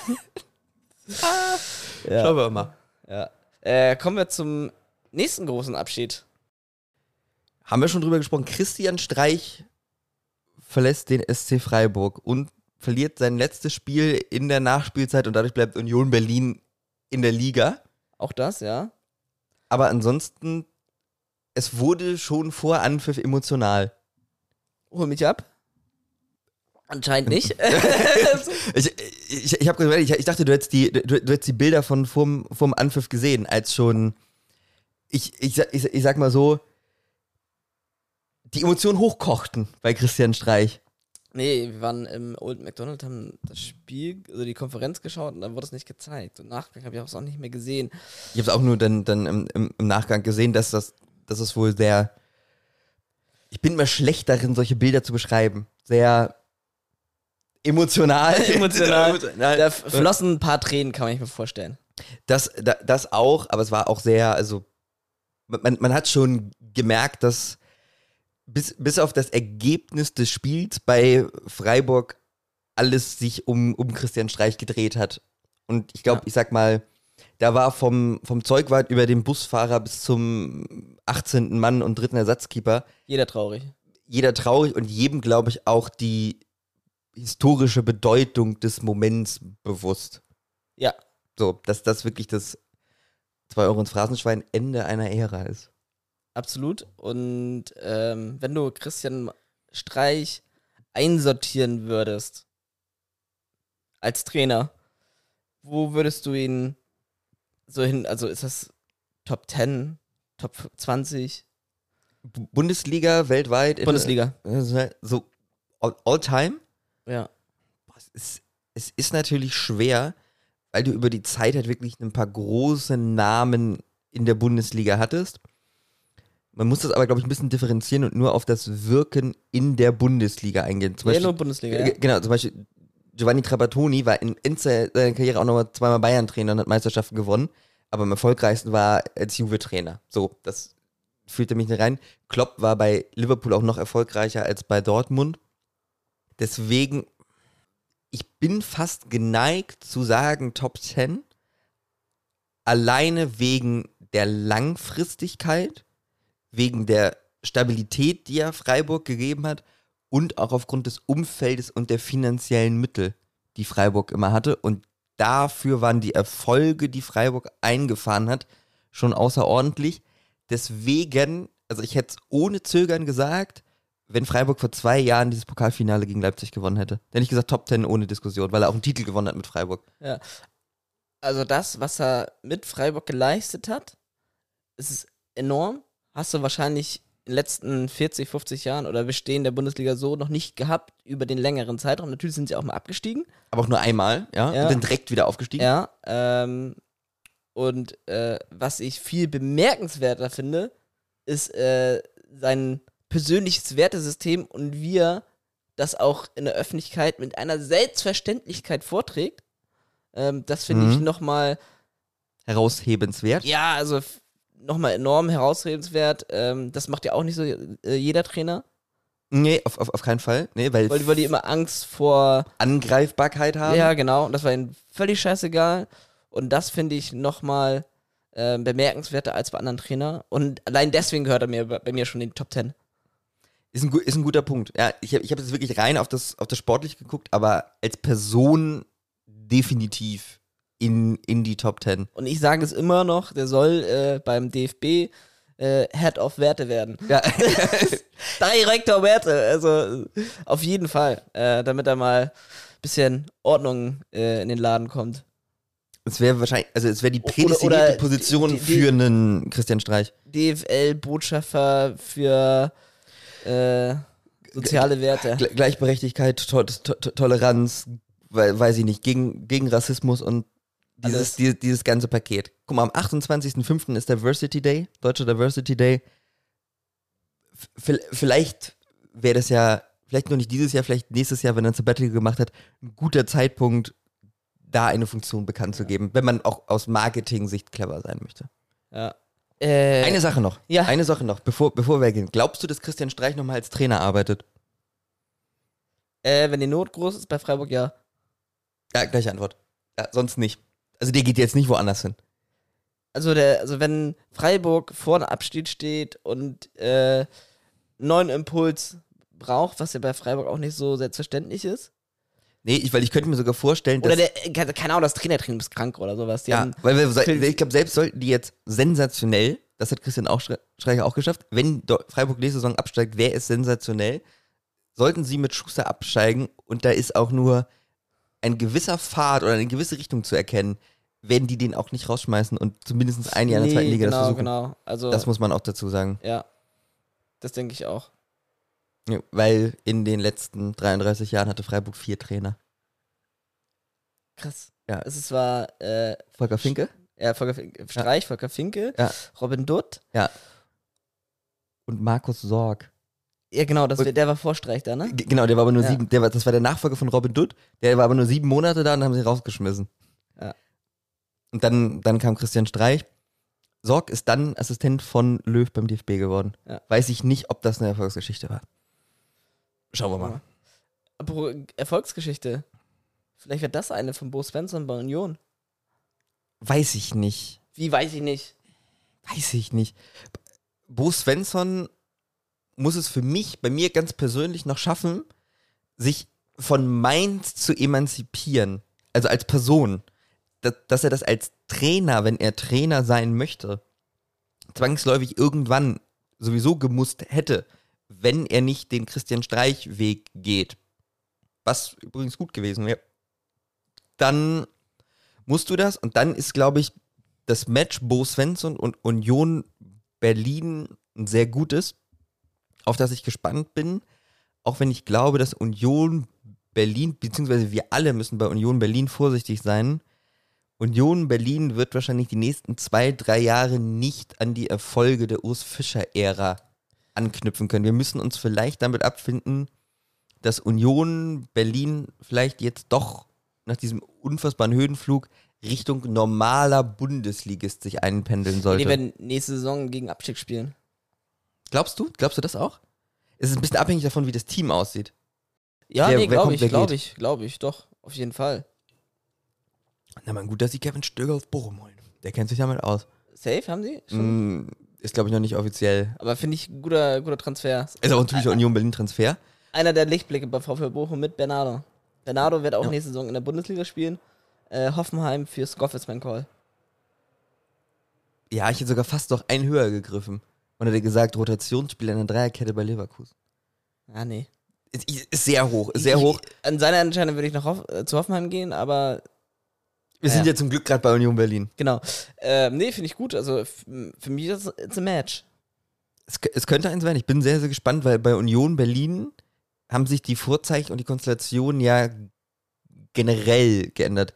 Speaker 1: Schauen wir mal.
Speaker 2: Ja. Kommen wir zum nächsten großen Abschied.
Speaker 1: Haben wir schon drüber gesprochen. Christian Streich verlässt den SC Freiburg und verliert sein letztes Spiel in der Nachspielzeit und dadurch bleibt Union Berlin in der Liga.
Speaker 2: Auch das, ja.
Speaker 1: Aber ansonsten, es wurde schon vor Anpfiff emotional.
Speaker 2: Hol mich ab. Anscheinend nicht.
Speaker 1: Ich habe gesagt, ich dachte, du hättest die Bilder von vorm Anpfiff gesehen, als schon, ich sag mal so, die Emotionen hochkochten bei Christian Streich.
Speaker 2: Nee, wir waren im Old McDonald, haben das Spiel, also die Konferenz geschaut und dann wurde es nicht gezeigt. Und nachher habe ich auch nicht mehr gesehen.
Speaker 1: Ich habe es auch nur dann im Nachgang gesehen, dass es wohl sehr. Ich bin immer schlecht darin, solche Bilder zu beschreiben. Sehr emotional.
Speaker 2: Da flossen ein paar Tränen, kann man sich mir vorstellen.
Speaker 1: Das auch, aber es war auch sehr, also man hat schon gemerkt, dass bis auf das Ergebnis des Spiels bei Freiburg alles sich um Christian Streich gedreht hat. Und ich glaube, ich sag mal, da war vom Zeugwart über den Busfahrer bis zum 18. Mann und dritten Ersatzkeeper
Speaker 2: Jeder traurig
Speaker 1: und jedem, glaube ich, auch die historische Bedeutung des Moments bewusst.
Speaker 2: Ja.
Speaker 1: So, dass das wirklich das 2 Euro ins Phrasenschwein Ende einer Ära ist.
Speaker 2: Absolut. Und wenn du Christian Streich einsortieren würdest als Trainer, wo würdest du ihn so hin, also ist das Top 10, Top 20?
Speaker 1: Bundesliga, weltweit?
Speaker 2: Bundesliga.
Speaker 1: So all time?
Speaker 2: Ja.
Speaker 1: Es ist natürlich schwer, weil du über die Zeit halt wirklich ein paar große Namen in der Bundesliga hattest. Man muss das aber, glaube ich, ein bisschen differenzieren und nur auf das Wirken in der Bundesliga eingehen. Zum Beispiel,
Speaker 2: nur Bundesliga, ja.
Speaker 1: Genau, zum Beispiel Giovanni Trapattoni war in seiner Karriere auch nochmal 2-mal Bayern-Trainer und hat Meisterschaften gewonnen, aber am erfolgreichsten war als Juve-Trainer. So, das fühlte mich nicht rein. Klopp war bei Liverpool auch noch erfolgreicher als bei Dortmund. Deswegen, ich bin fast geneigt zu sagen Top 10, alleine wegen der Langfristigkeit, wegen der Stabilität, die er Freiburg gegeben hat und auch aufgrund des Umfeldes und der finanziellen Mittel, die Freiburg immer hatte. Und dafür waren die Erfolge, die Freiburg eingefahren hat, schon außerordentlich. Deswegen, also ich hätte es ohne Zögern gesagt, wenn Freiburg vor 2 Jahren dieses Pokalfinale gegen Leipzig gewonnen hätte. Dann hätte ich gesagt Top 10 ohne Diskussion, weil er auch einen Titel gewonnen hat mit Freiburg.
Speaker 2: Ja. Also das, was er mit Freiburg geleistet hat, ist enorm. Hast du wahrscheinlich in den letzten 40, 50 Jahren oder Bestehen der Bundesliga so noch nicht gehabt über den längeren Zeitraum. Natürlich sind sie auch mal abgestiegen.
Speaker 1: Aber auch nur einmal, ja? Und dann direkt wieder aufgestiegen.
Speaker 2: Ja, und was ich viel bemerkenswerter finde, ist sein persönliches Wertesystem und wie er das auch in der Öffentlichkeit mit einer Selbstverständlichkeit vorträgt. Das finde ich nochmal
Speaker 1: heraushebenswert.
Speaker 2: Ja, also nochmal enorm heraushebenswert. Das macht ja auch nicht so jeder Trainer.
Speaker 1: Nee, auf keinen Fall. Nee, weil
Speaker 2: die immer Angst vor
Speaker 1: Angreifbarkeit haben.
Speaker 2: Ja, genau. Und das war ihnen völlig scheißegal. Und das finde ich nochmal bemerkenswerter als bei anderen Trainern. Und allein deswegen gehört er bei mir schon in die Top 10.
Speaker 1: Ist ein guter Punkt. Ja, ich hab jetzt wirklich rein auf das Sportliche geguckt, aber als Person definitiv in die Top 10.
Speaker 2: Und ich sage es immer noch, der soll beim DFB Head of Werte werden.
Speaker 1: Ja.
Speaker 2: Direktor Werte, also auf jeden Fall, damit da mal ein bisschen Ordnung in den Laden kommt.
Speaker 1: Es wäre wahrscheinlich, also es wäre die prädestinierte Position für einen Christian Streich.
Speaker 2: DFL-Botschafter für soziale Werte.
Speaker 1: Gleichberechtigkeit, Toleranz, weiß ich nicht, gegen Rassismus und dieses ganze Paket. Guck mal, am 28.05. ist Diversity Day, Deutscher Diversity Day. Vielleicht wäre das ja, vielleicht nur nicht dieses Jahr, vielleicht nächstes Jahr, wenn er ein Sabbatical gemacht hat, ein guter Zeitpunkt, da eine Funktion bekannt zu geben, wenn man auch aus Marketing-Sicht clever sein möchte.
Speaker 2: Ja.
Speaker 1: Eine Sache noch,
Speaker 2: ja.
Speaker 1: bevor wir gehen. Glaubst du, dass Christian Streich nochmal als Trainer arbeitet?
Speaker 2: Wenn die Not groß ist bei Freiburg, ja.
Speaker 1: Ja, gleiche Antwort. Ja, sonst nicht. Also der geht jetzt nicht woanders hin.
Speaker 2: Also wenn Freiburg vor dem Abstieg steht und neuen Impuls braucht, was ja bei Freiburg auch nicht so selbstverständlich ist.
Speaker 1: Nee, weil ich könnte mir sogar vorstellen, dass...
Speaker 2: Oder keine Ahnung, das Trainertraining ist krank oder sowas.
Speaker 1: Weil ich glaube, selbst sollten die jetzt sensationell, das hat Christian Streich auch geschafft, wenn Freiburg nächste Saison absteigt, wäre es sensationell, sollten sie mit Schuster absteigen und da ist auch nur ein gewisser Pfad oder eine gewisse Richtung zu erkennen, werden die den auch nicht rausschmeißen und zumindest ein Jahr in der zweiten Liga das versuchen.
Speaker 2: Genau. Also,
Speaker 1: das muss man auch dazu sagen.
Speaker 2: Ja, das denke ich auch.
Speaker 1: Ja, weil in den letzten 33 Jahren hatte Freiburg 4 Trainer.
Speaker 2: Krass.
Speaker 1: Ja.
Speaker 2: Es war
Speaker 1: Volker Finke?
Speaker 2: Volker Finke, Streich, Volker Finke,
Speaker 1: Ja.
Speaker 2: Robin Dutt.
Speaker 1: Ja. Und Markus Sorg.
Speaker 2: Ja, genau, der war vor Streich da, ne?
Speaker 1: Genau, der war aber nur
Speaker 2: Ja.
Speaker 1: das war der Nachfolger von Robin Dutt, der war aber nur 7 Monate da und haben sie rausgeschmissen.
Speaker 2: Ja.
Speaker 1: Und dann kam Christian Streich. Sorg ist dann Assistent von Löw beim DFB geworden.
Speaker 2: Ja.
Speaker 1: Weiß ich nicht, ob das eine Erfolgsgeschichte war. Schauen wir mal.
Speaker 2: Apropos Erfolgsgeschichte. Vielleicht wird das eine von Bo Svensson bei Union.
Speaker 1: Weiß ich nicht.
Speaker 2: Wie, weiß ich nicht.
Speaker 1: Weiß ich nicht. Bo Svensson muss es bei mir ganz persönlich noch schaffen, sich von Mainz zu emanzipieren. Also als Person. Dass er das als Trainer, wenn er Trainer sein möchte, zwangsläufig irgendwann sowieso gemusst hätte, wenn er nicht den Christian Streich-Weg geht. Was übrigens gut gewesen wäre. Dann musst du das und dann ist, glaube ich, das Match Bo Svensson und Union Berlin ein sehr gutes, auf das ich gespannt bin, auch wenn ich glaube, dass Union Berlin, beziehungsweise wir alle müssen bei Union Berlin vorsichtig sein. Union Berlin wird wahrscheinlich die nächsten 2-3 Jahre nicht an die Erfolge der Urs Fischer-Ära anknüpfen können. Wir müssen uns vielleicht damit abfinden, dass Union Berlin vielleicht jetzt doch nach diesem unfassbaren Höhenflug Richtung normaler Bundesligist sich einpendeln sollte.
Speaker 2: Die werden nächste Saison gegen Abstieg spielen.
Speaker 1: Glaubst du? Glaubst du das auch? Es ist ein bisschen abhängig davon, wie das Team aussieht.
Speaker 2: Ja,
Speaker 1: Wer
Speaker 2: nee, glaube
Speaker 1: kommt,
Speaker 2: ich, doch, auf jeden Fall.
Speaker 1: Na man, gut, dass sie Kevin Stöger auf Bochum holen. Der kennt sich damit aus.
Speaker 2: Safe, haben sie? Schon?
Speaker 1: Ist, glaube ich, noch nicht offiziell.
Speaker 2: Aber finde ich ein guter Transfer.
Speaker 1: Ist auch natürlich Union Berlin-Transfer.
Speaker 2: Einer der Lichtblicke bei VfL Bochum mit Bernardo. Bernardo wird auch nächste Saison in der Bundesliga spielen. Hoffenheim für Scoff mein Call.
Speaker 1: Ja, ich hätte sogar fast noch einen höher gegriffen. Und hätte gesagt, Rotationsspieler in der Dreierkette bei Leverkusen.
Speaker 2: Ah, nee.
Speaker 1: Ist sehr hoch, ist sehr hoch.
Speaker 2: An seiner Entscheidung würde ich noch zu Hoffenheim gehen, aber
Speaker 1: Wir sind ja zum Glück gerade bei Union Berlin.
Speaker 2: genau. Nee, finde ich gut. Also für mich ist es ein Match.
Speaker 1: Es könnte eins werden. Ich bin sehr, sehr gespannt, weil bei Union Berlin haben sich die Vorzeichen und die Konstellationen ja generell geändert.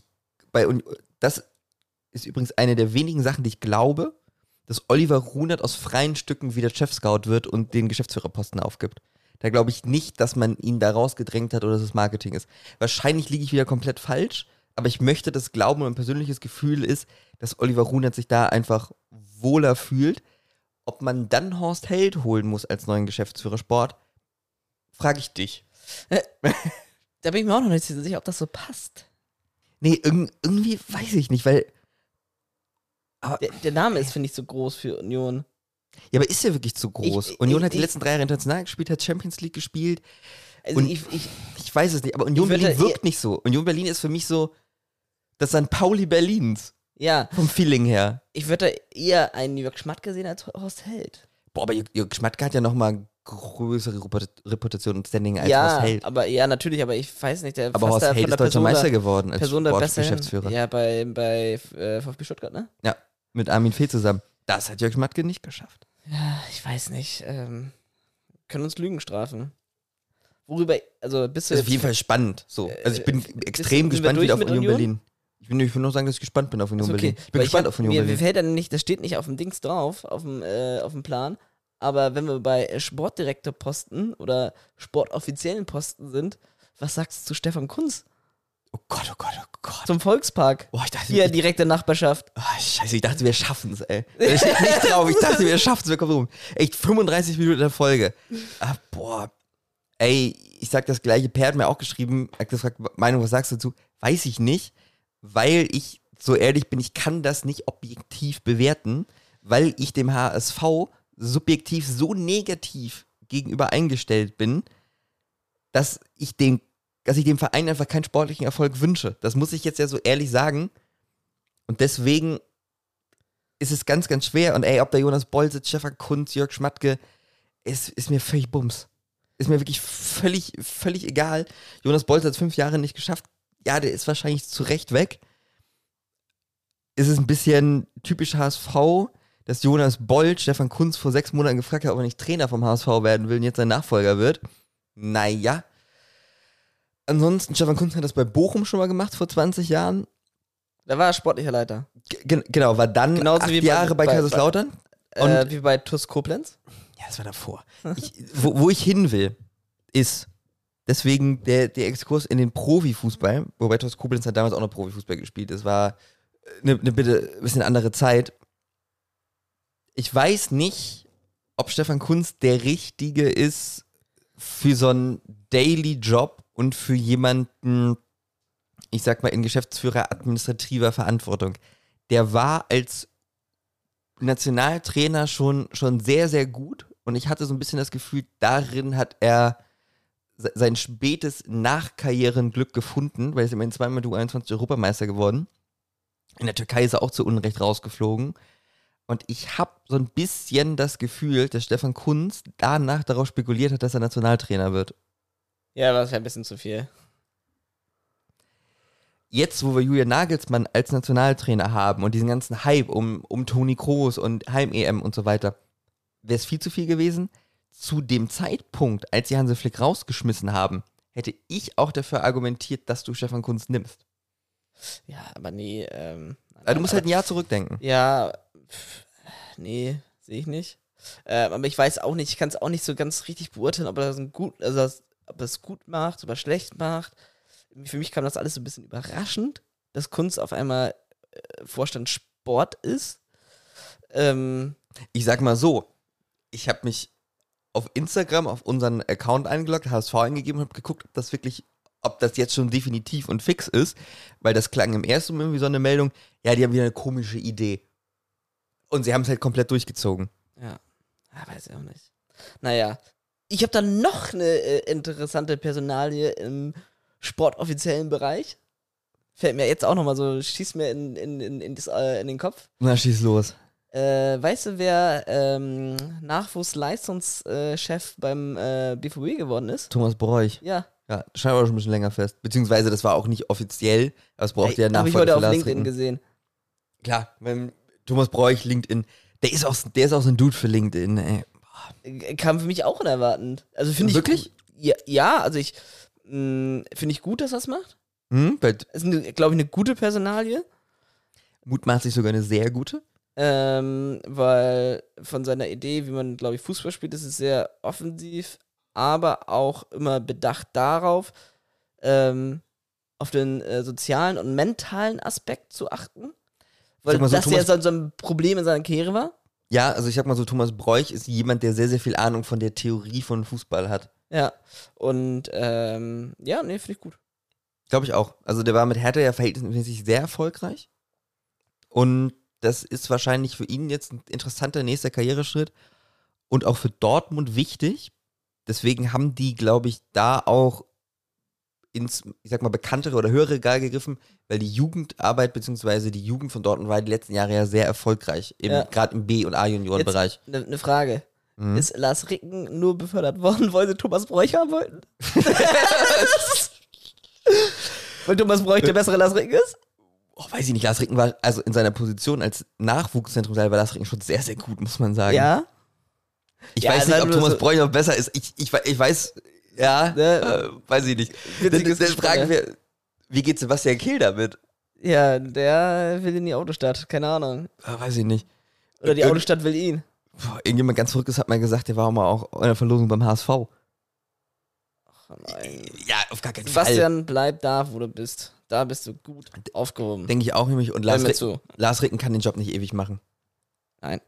Speaker 1: Das ist übrigens eine der wenigen Sachen, die ich glaube, dass Oliver Runert aus freien Stücken wieder Chef-Scout wird und den Geschäftsführerposten aufgibt. Da glaube ich nicht, dass man ihn da rausgedrängt hat oder dass es Marketing ist. Wahrscheinlich liege ich wieder komplett falsch, aber ich möchte das glauben und ein persönliches Gefühl ist, dass Oliver Runert sich da einfach wohler fühlt. Ob man dann Horst Held holen muss als neuen Geschäftsführer Sport, frage ich dich.
Speaker 2: Da bin ich mir auch noch nicht sicher, ob das so passt.
Speaker 1: Nee, irgendwie weiß ich nicht, weil... Aber,
Speaker 2: Der Name ist, finde ich, so groß für Union.
Speaker 1: ja, aber ist ja wirklich zu groß. Union hat die letzten 3 Jahre international gespielt, hat Champions League gespielt.
Speaker 2: Also
Speaker 1: Und ich weiß es nicht, aber Union Berlin wirkt nicht so. Union Berlin ist für mich so das St. Pauli Berlins.
Speaker 2: Ja.
Speaker 1: Vom Feeling her.
Speaker 2: Ich würde da eher einen Jörg Schmatke sehen als Horst Held.
Speaker 1: Boah, aber Jörg Schmatke hat ja nochmal größere Reputation und Standing als
Speaker 2: Ja,
Speaker 1: Horst Held.
Speaker 2: aber ja, natürlich, aber ich weiß nicht, der
Speaker 1: Aber Horst Held ist deutscher Meister geworden als
Speaker 2: Person der besser
Speaker 1: Sportgeschäftsführer.
Speaker 2: Ja, bei VfB Stuttgart, ne?
Speaker 1: Ja, mit Armin Fee zusammen. Das hat Jörg Schmatke nicht geschafft.
Speaker 2: Ja, ich weiß nicht. Können uns Lügen strafen. Worüber, also bist du
Speaker 1: Das ist auf jeden Fall spannend. So. Also ich bin extrem gespannt wieder auf Union Berlin. Ich will nur sagen, dass ich gespannt bin auf Union Berlin. Ich bin gespannt auf Union Berlin.
Speaker 2: Mir fällt dann nicht, das steht nicht auf dem Dings drauf, auf dem Plan. Aber wenn wir bei Sportdirektorposten oder sportoffiziellen Posten sind, was sagst du zu Stefan Kunz?
Speaker 1: Oh Gott, oh Gott, oh Gott.
Speaker 2: Zum Volkspark.
Speaker 1: Boah, ich dachte,
Speaker 2: Hier, direkte Nachbarschaft.
Speaker 1: Scheiße, ich dachte, wir schaffen es, ey. Da steht nicht drauf, ich dachte, wir schaffen es, wir kommen rum. Echt 35 Minuten in der Folge. Boah. Ey, ich sag das gleiche, Per hat mir auch geschrieben, hat gefragt, Meinung, was sagst du dazu? Weiß ich nicht, weil ich so ehrlich bin, ich kann das nicht objektiv bewerten, weil ich dem HSV subjektiv so negativ gegenüber eingestellt bin, dass ich dem Verein einfach keinen sportlichen Erfolg wünsche. Das muss ich jetzt ja so ehrlich sagen. Und deswegen ist es ganz, ganz schwer. Und ey, ob da Jonas Boll sitzt, Stefan Kunz, Jörg Schmatke, ist mir völlig Bums. Ist mir wirklich völlig, völlig egal. Jonas Boll hat es 5 Jahre nicht geschafft. Ja, der ist wahrscheinlich zu Recht weg. Es ist ein bisschen typisch HSV, dass Jonas Bold Stefan Kuntz vor 6 Monaten gefragt hat, ob er nicht Trainer vom HSV werden will und jetzt sein Nachfolger wird. Naja. Ansonsten, Stefan Kuntz hat das bei Bochum schon mal gemacht vor 20 Jahren.
Speaker 2: Da war er sportlicher Leiter.
Speaker 1: Genau, war dann
Speaker 2: Genauso
Speaker 1: 8
Speaker 2: wie
Speaker 1: Jahre bei Kaiserslautern.
Speaker 2: Wie bei TuS Koblenz.
Speaker 1: Ja, das war davor. Wo ich hin will, ist deswegen der Exkurs in den Profifußball, wobei TuS Koblenz hat damals auch noch Profifußball gespielt. Das war eine bitte ein bisschen andere Zeit. Ich weiß nicht, ob Stefan Kuntz der Richtige ist für so einen Daily-Job und für jemanden, ich sag mal, in Geschäftsführer administrativer Verantwortung. Der war als Nationaltrainer schon sehr, sehr gut und ich hatte so ein bisschen das Gefühl, darin hat er sein spätes Nachkarrierenglück gefunden, weil er ist immerhin zweimal U21 Europameister geworden. In der Türkei ist er auch zu Unrecht rausgeflogen. Und ich habe so ein bisschen das Gefühl, dass Stefan Kuntz danach darauf spekuliert hat, dass er Nationaltrainer wird.
Speaker 2: Ja, das wäre ein bisschen zu viel.
Speaker 1: Jetzt, wo wir Julian Nagelsmann als Nationaltrainer haben und diesen ganzen Hype um Toni Kroos und Heim-EM und so weiter, wäre es viel zu viel gewesen. Zu dem Zeitpunkt, als sie Hansi Flick rausgeschmissen haben, hätte ich auch dafür argumentiert, dass du Stefan Kuntz nimmst.
Speaker 2: Ja, aber nee.
Speaker 1: Also du musst halt ein Jahr zurückdenken.
Speaker 2: Ja, nee, sehe ich nicht. Aber ich weiß auch nicht, ich kann es auch nicht so ganz richtig beurteilen, ob er das ob er es gut macht, ob er schlecht macht. Für mich kam das alles so ein bisschen überraschend, dass Kuntz auf einmal Vorstand Sport ist.
Speaker 1: Ich sag mal so, ich habe mich auf Instagram, auf unseren Account eingeloggt, HSV eingegeben und habe geguckt, ob das jetzt schon definitiv und fix ist, weil das klang im ersten Moment wie so eine Meldung, ja, die haben wieder eine komische Idee. Und sie haben es halt komplett durchgezogen.
Speaker 2: Ja, weiß ich auch nicht. Naja, ich habe dann noch eine interessante Personalie im sportoffiziellen Bereich. Fällt mir jetzt auch nochmal so, schießt mir in den Kopf.
Speaker 1: Na, schieß los.
Speaker 2: Weißt du, wer Nachwuchsleistungschef beim BVB geworden ist?
Speaker 1: Thomas Broich.
Speaker 2: Ja.
Speaker 1: Ja, scheinbar schon ein bisschen länger fest. Beziehungsweise, das war auch nicht offiziell, aber es braucht ja
Speaker 2: Habe ich
Speaker 1: Nachfolger
Speaker 2: heute
Speaker 1: für
Speaker 2: auf
Speaker 1: Lars
Speaker 2: LinkedIn
Speaker 1: Ricken.
Speaker 2: gesehen.
Speaker 1: Klar, wenn Thomas Broich, LinkedIn, der ist auch so ein Dude für LinkedIn, ey.
Speaker 2: Kam für mich auch unerwartend. Also finde ich
Speaker 1: wirklich?
Speaker 2: Ja, also finde ich gut, dass er das macht.
Speaker 1: Weil
Speaker 2: Ist, glaube ich, eine gute Personalie.
Speaker 1: mutmaßlich sogar eine sehr gute.
Speaker 2: Weil von seiner Idee, wie man, glaube ich, Fußball spielt, ist es sehr offensiv, aber auch immer bedacht darauf, auf den sozialen und mentalen Aspekt zu achten. Weil
Speaker 1: Sag mal so,
Speaker 2: das ja so ein Problem in seiner Karriere war.
Speaker 1: Ja, also ich sag mal so, Thomas Broich ist jemand, der sehr, sehr viel Ahnung von der Theorie von Fußball hat.
Speaker 2: Ja, und ja, nee, finde ich gut.
Speaker 1: Glaube ich auch. Also der war mit Hertha ja verhältnismäßig sehr erfolgreich. Und das ist wahrscheinlich für ihn jetzt ein interessanter nächster Karriereschritt und auch für Dortmund wichtig. Deswegen haben die, glaube ich, da auch ins, ich sag mal, bekanntere oder höhere Regal gegriffen, weil die Jugendarbeit bzw. die Jugend von Dortmund war die letzten Jahre ja sehr erfolgreich, gerade im B- und A-Juniorenbereich.
Speaker 2: Eine Frage. Ist Lars Ricken nur befördert worden, weil sie Thomas Broich haben wollten? Weil Thomas Broich der bessere Lars Ricken ist?
Speaker 1: Oh, weiß ich nicht, Lars Ricken war, also in seiner Position als Nachwuchszentrumsleiter war Lars Ricken schon sehr, sehr gut, muss man sagen.
Speaker 2: Ja?
Speaker 1: Ich
Speaker 2: Ja,
Speaker 1: weiß nicht,
Speaker 2: also
Speaker 1: ob
Speaker 2: nur
Speaker 1: Thomas
Speaker 2: so-
Speaker 1: Broich noch besser ist. Ich weiß, ja, weiß ich nicht.
Speaker 2: Witziges
Speaker 1: Dann
Speaker 2: Gespräch.
Speaker 1: fragen wir, wie geht Sebastian Kehl damit?
Speaker 2: Ja, der will in die Autostadt, keine Ahnung.
Speaker 1: Weiß ich nicht.
Speaker 2: Oder die Autostadt will ihn.
Speaker 1: Irgendjemand ganz Verrücktes hat mal gesagt, der war auch mal auch in der Verlosung beim HSV.
Speaker 2: Ach nein.
Speaker 1: Ja, auf gar keinen Fall.
Speaker 2: Sebastian, bleib da, wo du bist. Da bist du gut aufgehoben.
Speaker 1: Denke ich auch nämlich. Und
Speaker 2: Hör
Speaker 1: Lars,
Speaker 2: mir zu.
Speaker 1: Lars Ricken kann den Job nicht ewig machen.
Speaker 2: Nein.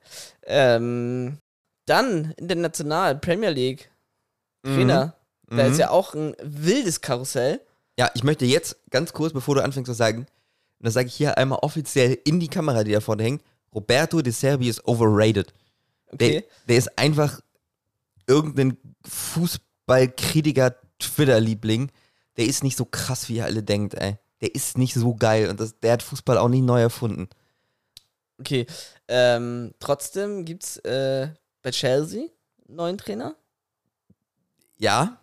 Speaker 2: Dann international, Premier League. Trainer. Da ist ja auch ein wildes Karussell.
Speaker 1: Ja, ich möchte jetzt ganz kurz, bevor du anfängst zu sagen, und das sage ich hier einmal offiziell in die Kamera, die da vorne hängt, Roberto De Serbi ist overrated.
Speaker 2: Okay.
Speaker 1: Der ist einfach irgendein Fußballkritiker Twitter-Liebling. Der ist nicht so krass, wie ihr alle denkt, ey. Der ist nicht so geil und der hat Fußball auch nicht neu erfunden.
Speaker 2: Okay. Trotzdem gibt's bei Chelsea einen neuen Trainer.
Speaker 1: Ja,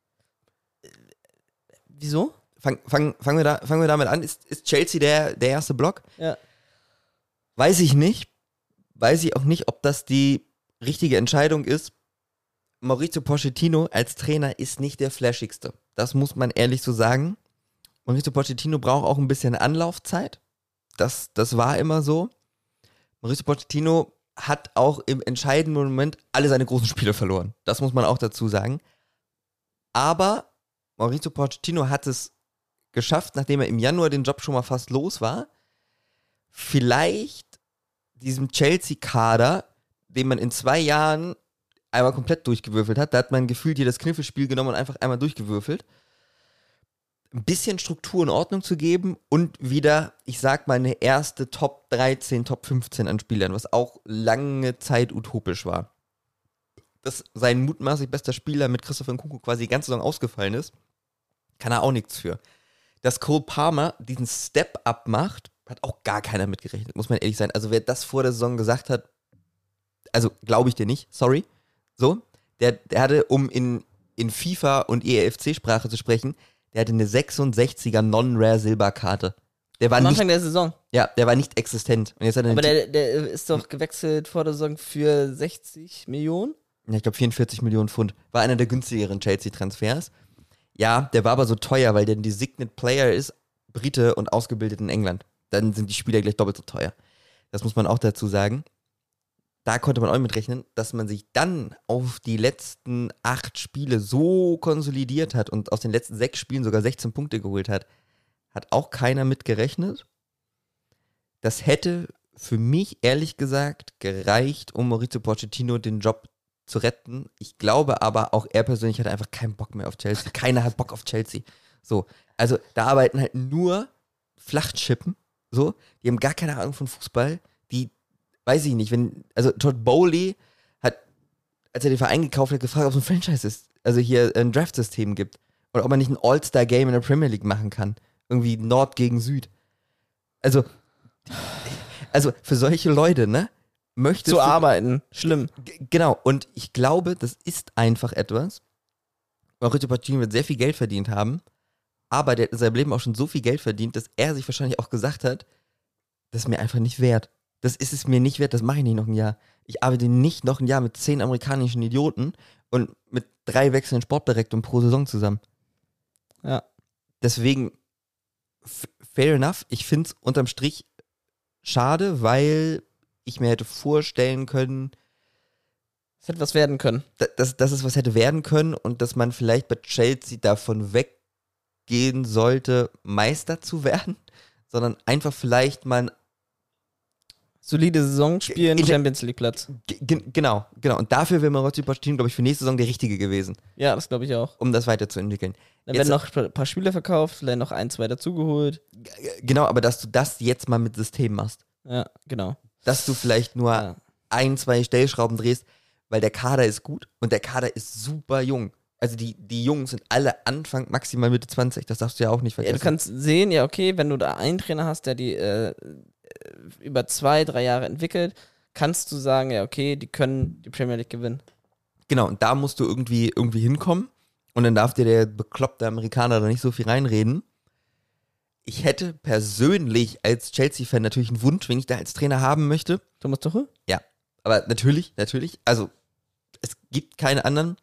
Speaker 2: Wieso?
Speaker 1: fangen wir damit an. Ist Chelsea der erste Block?
Speaker 2: Ja.
Speaker 1: Weiß ich nicht, weiß ich auch nicht, ob das die richtige Entscheidung ist. Mauricio Pochettino als Trainer ist nicht der flashigste. Das muss man ehrlich so sagen. Mauricio Pochettino braucht auch ein bisschen Anlaufzeit. Das war immer so. Mauricio Pochettino hat auch im entscheidenden Moment alle seine großen Spiele verloren. Das muss man auch dazu sagen. Aber Mauricio Pochettino hat es geschafft, nachdem er im Januar den Job schon mal fast los war, vielleicht diesem Chelsea-Kader, den man in 2 Jahren einmal komplett durchgewürfelt hat, da hat man gefühlt jedes Kniffelspiel genommen und einfach einmal durchgewürfelt, ein bisschen Struktur und Ordnung zu geben und wieder, ich sag mal, eine erste Top 13, Top 15 an Spielern, was auch lange Zeit utopisch war. Dass sein mutmaßlich bester Spieler mit Christopher Nkunku quasi die ganze Saison ausgefallen ist, kann er auch nichts für. Dass Cole Palmer diesen Step-Up macht, hat auch gar keiner mitgerechnet, muss man ehrlich sein. Also wer das vor der Saison gesagt hat, also glaube ich dir nicht, sorry. So, der hatte, um in FIFA und EFC-Sprache zu sprechen, der hatte eine 66er Non-Rare Silberkarte. Der war
Speaker 2: Am Anfang der Saison.
Speaker 1: Ja, der war nicht existent. Und jetzt hat er
Speaker 2: Aber der ist doch gewechselt vor der Saison für 60 Millionen?
Speaker 1: Ja, ich glaube 44 Millionen Pfund. War einer der günstigeren Chelsea-Transfers. Ja, der war aber so teuer, weil der ein Designated Player ist, Brite und ausgebildet in England. Dann sind die Spieler gleich doppelt so teuer. Das muss man auch dazu sagen. Da konnte man auch mitrechnen, dass man sich dann auf die letzten 8 Spiele so konsolidiert hat und aus den letzten 6 Spielen sogar 16 Punkte geholt hat. Hat auch keiner mitgerechnet. Das hätte für mich, ehrlich gesagt, gereicht, um Mauricio Pochettino den Job zu retten. Ich glaube aber, auch er persönlich hat einfach keinen Bock mehr auf Chelsea. Keiner hat Bock auf Chelsea. So, also da arbeiten halt nur Flachschippen. So, die haben gar keine Ahnung von Fußball. Die, weiß ich nicht, also Todd Bowley hat, als er den Verein gekauft hat, gefragt, ob es ein Franchise ist, also hier ein Draft-System gibt. Oder ob man nicht ein All-Star-Game in der Premier League machen kann. Irgendwie Nord gegen Süd. Also für solche Leute, ne? Möchtest
Speaker 2: zu
Speaker 1: du
Speaker 2: arbeiten. Schlimm.
Speaker 1: Genau, und ich glaube, das ist einfach etwas. Mauricio Pochettino wird sehr viel Geld verdient haben, aber der hat in seinem Leben auch schon so viel Geld verdient, dass er sich wahrscheinlich auch gesagt hat, das ist mir einfach nicht wert. Das ist es mir nicht wert, das mache ich nicht noch ein Jahr. Ich arbeite nicht noch ein Jahr mit 10 amerikanischen Idioten und mit 3 wechselnden Sportdirektoren pro Saison zusammen.
Speaker 2: Ja.
Speaker 1: Deswegen, fair enough, ich finde es unterm Strich schade, weil ich mir hätte vorstellen können,
Speaker 2: Es hätte was werden können.
Speaker 1: dass es was hätte werden können und dass man vielleicht bei Chelsea davon weggehen sollte, Meister zu werden, sondern einfach vielleicht mal
Speaker 2: Solide Saison spielen,
Speaker 1: In der-
Speaker 2: Champions League Platz.
Speaker 1: genau. Und dafür wäre Mauricio Pochettino, glaube ich, für nächste Saison der Richtige gewesen,
Speaker 2: Ja, das glaube ich auch.
Speaker 1: um das weiterzuentwickeln.
Speaker 2: Dann
Speaker 1: Jetzt-
Speaker 2: werden noch ein paar Spieler verkauft, vielleicht noch 1, 2 dazugeholt.
Speaker 1: Genau, aber dass du das jetzt mal mit System machst.
Speaker 2: Ja, genau.
Speaker 1: Dass du vielleicht nur
Speaker 2: Ja.
Speaker 1: 1, 2 Stellschrauben drehst, weil der Kader ist gut und der Kader ist super jung. Also die Jungs sind alle Anfang, maximal Mitte 20, das darfst du ja auch nicht
Speaker 2: Ja,
Speaker 1: vergessen.
Speaker 2: du kannst sehen, ja, okay, wenn du da einen Trainer hast, der die über 2, 3 Jahre entwickelt, kannst du sagen, ja, okay, die können die Premier League gewinnen.
Speaker 1: Genau, und da musst du irgendwie hinkommen und dann darf dir der bekloppte Amerikaner da nicht so viel reinreden. Ich hätte persönlich als Chelsea-Fan natürlich einen Wunsch, wen ich da als Trainer haben möchte.
Speaker 2: Thomas Tuchel?
Speaker 1: Ja, aber natürlich, also es gibt keine anderen.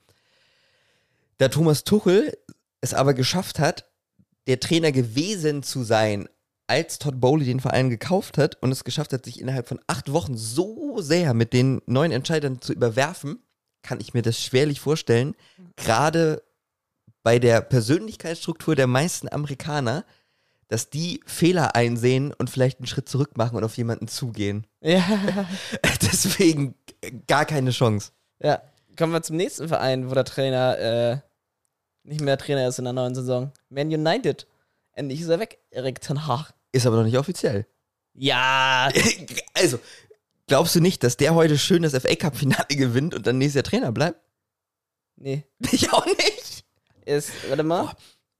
Speaker 1: Da Thomas Tuchel es aber geschafft hat, der Trainer gewesen zu sein, als Todd Bowley den Verein gekauft hat und es geschafft hat, sich innerhalb von 8 Wochen so sehr mit den neuen Entscheidern zu überwerfen, kann ich mir das schwerlich vorstellen. Gerade bei der Persönlichkeitsstruktur der meisten Amerikaner, dass die Fehler einsehen und vielleicht einen Schritt zurück machen und auf jemanden zugehen.
Speaker 2: Ja.
Speaker 1: Deswegen gar keine Chance.
Speaker 2: Ja. Kommen wir zum nächsten Verein, wo der Trainer nicht mehr Trainer ist in der neuen Saison. Man United. Endlich ist er weg, Erik ten Hag.
Speaker 1: Ist aber noch nicht offiziell.
Speaker 2: Ja.
Speaker 1: Also, glaubst du nicht, dass der heute schön das FA-Cup-Finale gewinnt und dann nächstes Jahr Trainer bleibt?
Speaker 2: Nee.
Speaker 1: Ich auch nicht.
Speaker 2: Warte mal.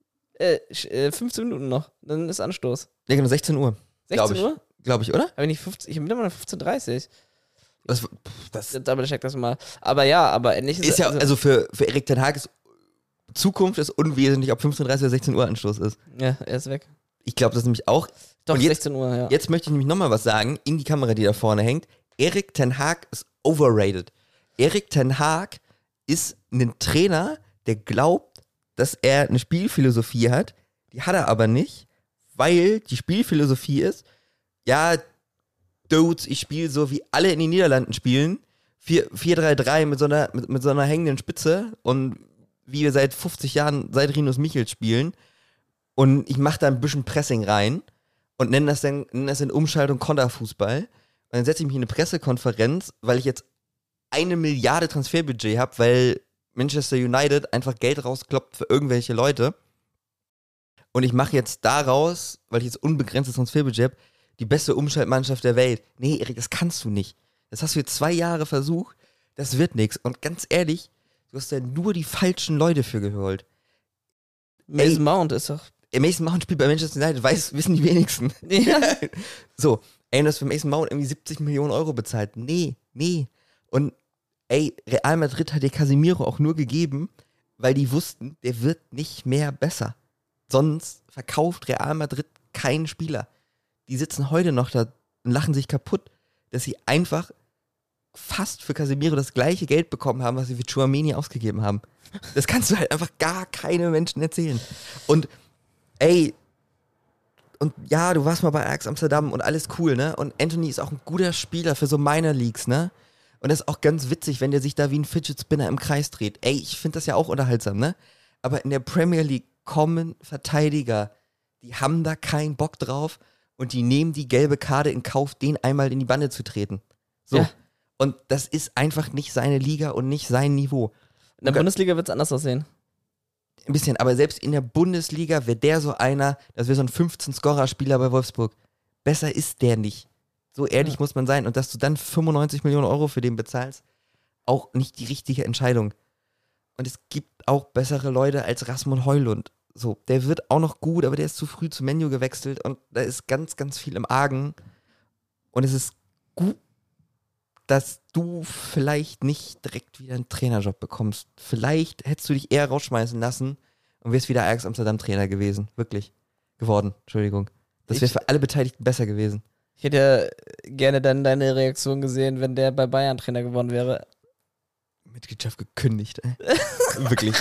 Speaker 2: 15 Minuten noch. Dann ist Anstoß.
Speaker 1: Ja, genau, 16 Uhr.
Speaker 2: 16 Uhr?
Speaker 1: Glaube ich, oder?
Speaker 2: Habe ich nicht 15? Ich habe immer noch 15:30
Speaker 1: Das
Speaker 2: Double check das mal. Aber ja, aber endlich
Speaker 1: ist ja, also für Erik ten Hag ist Zukunft ist unwesentlich, ob 15:30 oder 16 Uhr Anstoß ist.
Speaker 2: Ja, er ist weg.
Speaker 1: Ich glaube das nämlich auch.
Speaker 2: Doch,
Speaker 1: Und jetzt-
Speaker 2: 16 Uhr, ja.
Speaker 1: Jetzt möchte ich nämlich nochmal was sagen, in die Kamera, die da vorne hängt. Erik ten Hag ist overrated. Erik ten Hag ist ein Trainer, der glaubt, dass er eine Spielphilosophie hat. Die hat er aber nicht, weil die Spielphilosophie ist, ja, Dudes, ich spiele so, wie alle in den Niederlanden spielen. 4-3-3 mit so einer hängenden Spitze und wie wir seit 50 Jahren seit Rinus Michels spielen. Und ich mache da ein bisschen Pressing rein und nenne das in Umschaltung Konterfußball. Und dann setze ich mich in eine Pressekonferenz, weil ich jetzt 1 Milliarde Transferbudget habe, weil Manchester United einfach Geld rauskloppt für irgendwelche Leute. Und ich mache jetzt daraus, weil ich jetzt unbegrenztes Transferbudget habe, die beste Umschaltmannschaft der Welt. Nee, Erik, das kannst du nicht. Das hast du jetzt 2 Jahre versucht, das wird nichts. Und ganz ehrlich, du hast da nur die falschen Leute für geholt.
Speaker 2: Mason Mount ist doch...
Speaker 1: Mason Mount spielt bei Manchester United, wissen die wenigsten.
Speaker 2: Ja.
Speaker 1: So, ey, du hast für Mason Mount irgendwie 70 Millionen Euro bezahlt. Nee. Und ey, Real Madrid hat dir Casemiro auch nur gegeben, weil die wussten, der wird nicht mehr besser. Sonst verkauft Real Madrid keinen Spieler. Die sitzen heute noch da und lachen sich kaputt, dass sie einfach fast für Casemiro das gleiche Geld bekommen haben, was sie für Tchouaméni ausgegeben haben. Das kannst du halt einfach gar keine Menschen erzählen. Und ey, und ja, du warst mal bei Ajax Amsterdam und alles cool, ne? Und Anthony ist auch ein guter Spieler für so Minor Leagues, ne? Und das ist auch ganz witzig, wenn der sich da wie ein Fidget Spinner im Kreis dreht. Ey, ich finde das ja auch unterhaltsam, ne? Aber in der Premier League kommen Verteidiger, die haben da keinen Bock drauf und die nehmen die gelbe Karte in Kauf, den einmal in die Bande zu treten. So.
Speaker 2: Ja.
Speaker 1: Und das ist einfach nicht seine Liga und nicht sein Niveau.
Speaker 2: In der Bundesliga wird es anders aussehen.
Speaker 1: Ein bisschen, aber selbst in der Bundesliga wäre der so einer, das wäre so ein 15-Scorer-Spieler bei Wolfsburg. Besser ist der nicht. So ehrlich muss man sein. Und dass du dann 95 Millionen Euro für den bezahlst, auch nicht die richtige Entscheidung. Und es gibt auch bessere Leute als Rasmus Højlund. So, der wird auch noch gut, aber der ist zu früh zu Man U gewechselt und da ist ganz, ganz viel im Argen. Und es ist gut, dass du vielleicht nicht direkt wieder einen Trainerjob bekommst. Vielleicht hättest du dich eher rausschmeißen lassen und wärst wieder Ajax Amsterdam Trainer gewesen. Wirklich. Geworden, Entschuldigung. Das wäre für alle Beteiligten besser gewesen.
Speaker 2: Ich hätte ja gerne dann deine Reaktion gesehen, wenn der bei Bayern Trainer geworden wäre.
Speaker 1: Mitgliedschaft gekündigt, ey. Wirklich.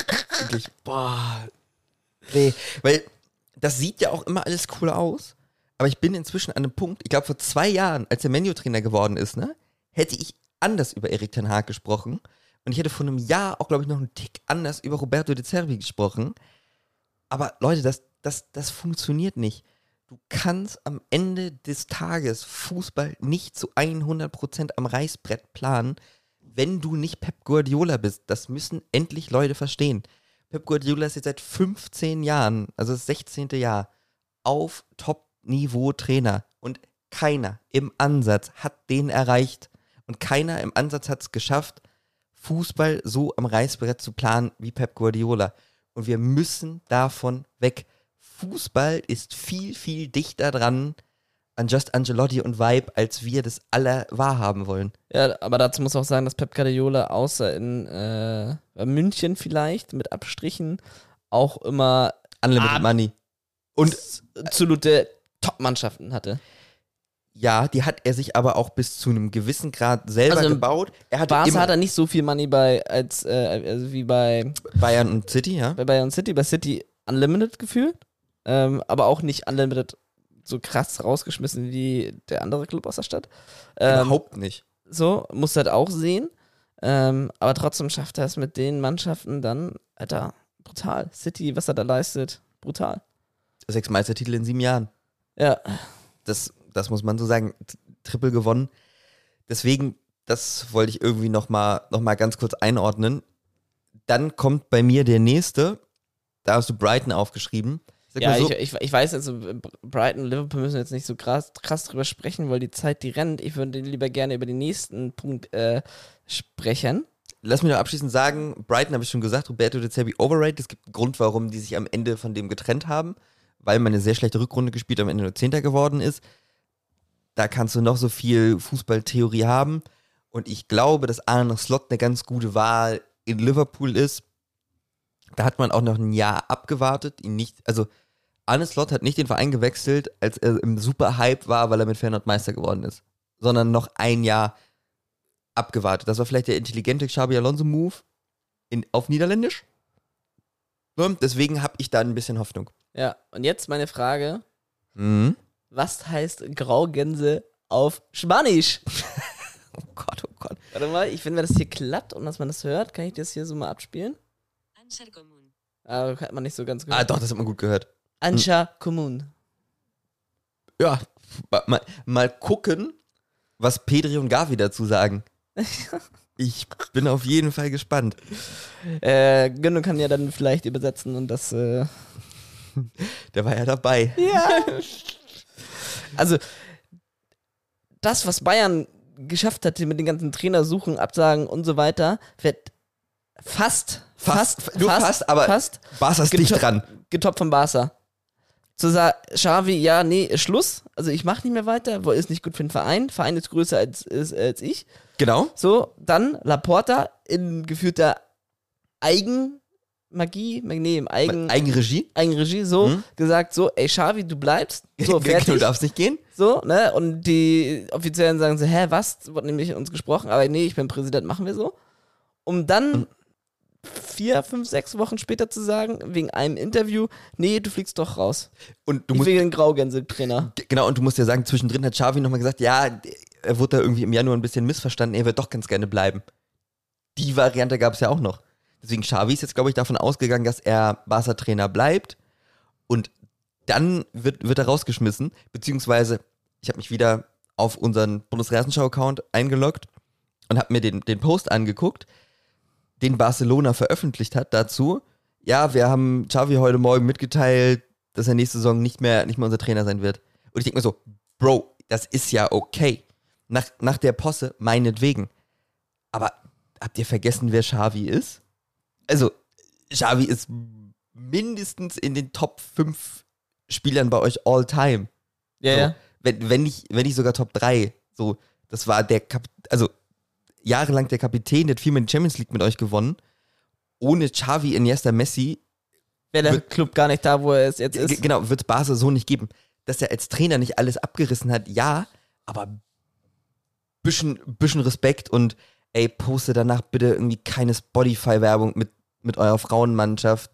Speaker 1: Boah. Nee, weil das sieht ja auch immer alles cool aus, aber ich bin inzwischen an einem Punkt, ich glaube vor 2 Jahren, als der Man U Trainer geworden ist, ne, hätte ich anders über Erik ten Hag gesprochen und ich hätte vor einem Jahr auch, glaube ich, noch einen Tick anders über Roberto De Zerbi gesprochen. Aber Leute, das funktioniert nicht. Du kannst am Ende des Tages Fußball nicht zu 100% am Reißbrett planen, wenn du nicht Pep Guardiola bist. Das müssen endlich Leute verstehen. Pep Guardiola ist jetzt seit 15 Jahren, also das 16. Jahr, auf Top-Niveau Trainer. Und keiner im Ansatz hat den erreicht. Und keiner im Ansatz hat es geschafft, Fußball so am Reißbrett zu planen wie Pep Guardiola. Und wir müssen davon weg. Fußball ist viel, viel dichter dran an Just Ancelotti und Vibe, als wir das alle wahrhaben wollen.
Speaker 2: Ja, aber dazu muss auch sagen, dass Pep Guardiola außer in München vielleicht mit Abstrichen auch immer
Speaker 1: Unlimited Money. Und
Speaker 2: absolute Top-Mannschaften hatte.
Speaker 1: ja, die hat er sich aber auch bis zu einem gewissen Grad selber gebaut.
Speaker 2: Barca hat er nicht so viel Money wie bei
Speaker 1: Bayern und City, ja.
Speaker 2: Bei Bayern City. Bei City Unlimited gefühlt, aber auch nicht Unlimited so krass rausgeschmissen wie der andere Club aus der Stadt.
Speaker 1: Überhaupt nicht.
Speaker 2: So, muss halt auch sehen. Aber trotzdem schafft er es mit den Mannschaften dann, Alter, brutal. City, was er da leistet, brutal.
Speaker 1: 6 Meistertitel in 7 Jahren.
Speaker 2: Ja.
Speaker 1: Das muss man so sagen. Triple gewonnen. Deswegen, das wollte ich irgendwie noch mal ganz kurz einordnen. Dann kommt bei mir der nächste. Da hast du Brighton aufgeschrieben.
Speaker 2: Ja, so. ich weiß jetzt, Brighton und Liverpool müssen jetzt nicht so krass drüber sprechen, weil die Zeit, die rennt. Ich würde lieber gerne über den nächsten Punkt sprechen.
Speaker 1: Lass mich noch abschließend sagen, Brighton habe ich schon gesagt, Roberto De Zerbi overrated. Es gibt einen Grund, warum die sich am Ende von dem getrennt haben, weil man eine sehr schlechte Rückrunde gespielt, am Ende nur 10. geworden ist. Da kannst du noch so viel Fußballtheorie haben. Und ich glaube, dass Arne Slot eine ganz gute Wahl in Liverpool ist. Da hat man auch noch ein Jahr abgewartet, Arne Slot hat nicht den Verein gewechselt, als er im super Hype war, weil er mit Feyenoord Meister geworden ist, sondern noch ein Jahr abgewartet. Das war vielleicht der intelligente Xabi Alonso-Move auf Niederländisch. So, deswegen habe ich da ein bisschen Hoffnung.
Speaker 2: Ja, und jetzt meine Frage.
Speaker 1: Mhm.
Speaker 2: Was heißt Graugänse auf Spanisch?
Speaker 1: Oh Gott, oh Gott.
Speaker 2: Warte mal, wenn das hier klappt und dass man das hört, kann ich das hier so mal abspielen?
Speaker 3: Anchar común.
Speaker 2: Ah, hat man nicht so ganz
Speaker 1: Ah,
Speaker 2: gehört.
Speaker 1: doch, das hat man gut gehört.
Speaker 2: Anchar común.
Speaker 1: Ja, mal gucken, was Pedri und Gavi dazu sagen. Ich bin auf jeden Fall gespannt.
Speaker 2: Günno kann ja dann vielleicht übersetzen und das.
Speaker 1: Der war ja dabei.
Speaker 2: Ja. Also, das, was Bayern geschafft hatte mit den ganzen Trainersuchen, Absagen und so weiter, wird fast,
Speaker 1: aber Barca ist dicht dran.
Speaker 2: getoppt von Barca. Zu sagen, Xavi, ja, nee, ist Schluss. Also ich mache nicht mehr weiter, weil ist nicht gut für den Verein. Verein ist größer als ich.
Speaker 1: Genau.
Speaker 2: So, dann Laporta in geführter Eigenmagie, Eigenregie, so, gesagt, so, ey Xavi, du bleibst, so, fertig.
Speaker 1: Du darfst nicht gehen.
Speaker 2: So, ne, und die Offiziellen sagen so, was, wurde nämlich mit uns gesprochen, aber nee, ich bin Präsident, machen wir so. Um dann 4, 5, 6 Wochen später zu sagen, wegen einem Interview, nee, du fliegst doch raus.
Speaker 1: Und du
Speaker 2: ich
Speaker 1: musst,
Speaker 2: will den Graugänse-Trainer.
Speaker 1: genau, und du musst ja sagen, zwischendrin hat Xavi nochmal gesagt, ja, er wurde da irgendwie im Januar ein bisschen missverstanden, er wird doch ganz gerne bleiben. Die Variante gab es ja auch noch. Deswegen Xavi ist jetzt, glaube ich, davon ausgegangen, dass er Barca-Trainer bleibt und dann wird er rausgeschmissen, beziehungsweise ich habe mich wieder auf unseren Bundesrasenschau-Account eingeloggt und habe mir den Post angeguckt, den Barcelona veröffentlicht hat dazu. Ja, wir haben Xavi heute Morgen mitgeteilt, dass er nächste Saison nicht mehr unser Trainer sein wird. Und ich denke mir so, Bro, das ist ja okay. Nach der Posse, meinetwegen. Aber habt ihr vergessen, wer Xavi ist? Also, Xavi ist mindestens in den Top 5 Spielern bei euch all time.
Speaker 2: Ja,
Speaker 1: so,
Speaker 2: ja.
Speaker 1: Wenn nicht sogar Top 3. So, das war jahrelang der Kapitän, der hat viermal die Champions League mit euch gewonnen. Ohne Xavi, Iniesta, Messi
Speaker 2: Wäre der Club gar nicht da, wo er jetzt ist.
Speaker 1: Genau, wird es Barca so nicht geben. Dass er als Trainer nicht alles abgerissen hat, ja, aber bisschen Respekt und ey, poste danach bitte irgendwie keine Spotify-Werbung mit eurer Frauenmannschaft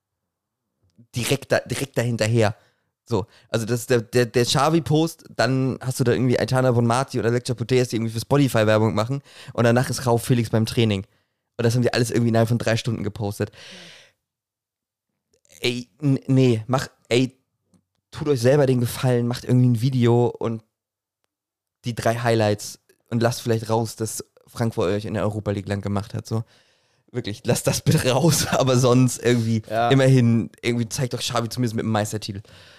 Speaker 1: direkt dahinterher. So, also das ist der Xavi-Post, dann hast du da irgendwie Aitana Bonmati oder Lecce Putellas, die irgendwie für Spotify-Werbung machen und danach ist Rauf Felix beim Training. Und das haben die alles irgendwie innerhalb von 3 Stunden gepostet. Ey, nee, tut euch selber den Gefallen, macht irgendwie ein Video und die 3 Highlights und lasst vielleicht raus, dass Frankfurt euch in der Europa League lang gemacht hat, so. Wirklich, lasst das bitte raus, aber sonst irgendwie immerhin, irgendwie zeigt doch Xavi zumindest mit dem Meistertitel.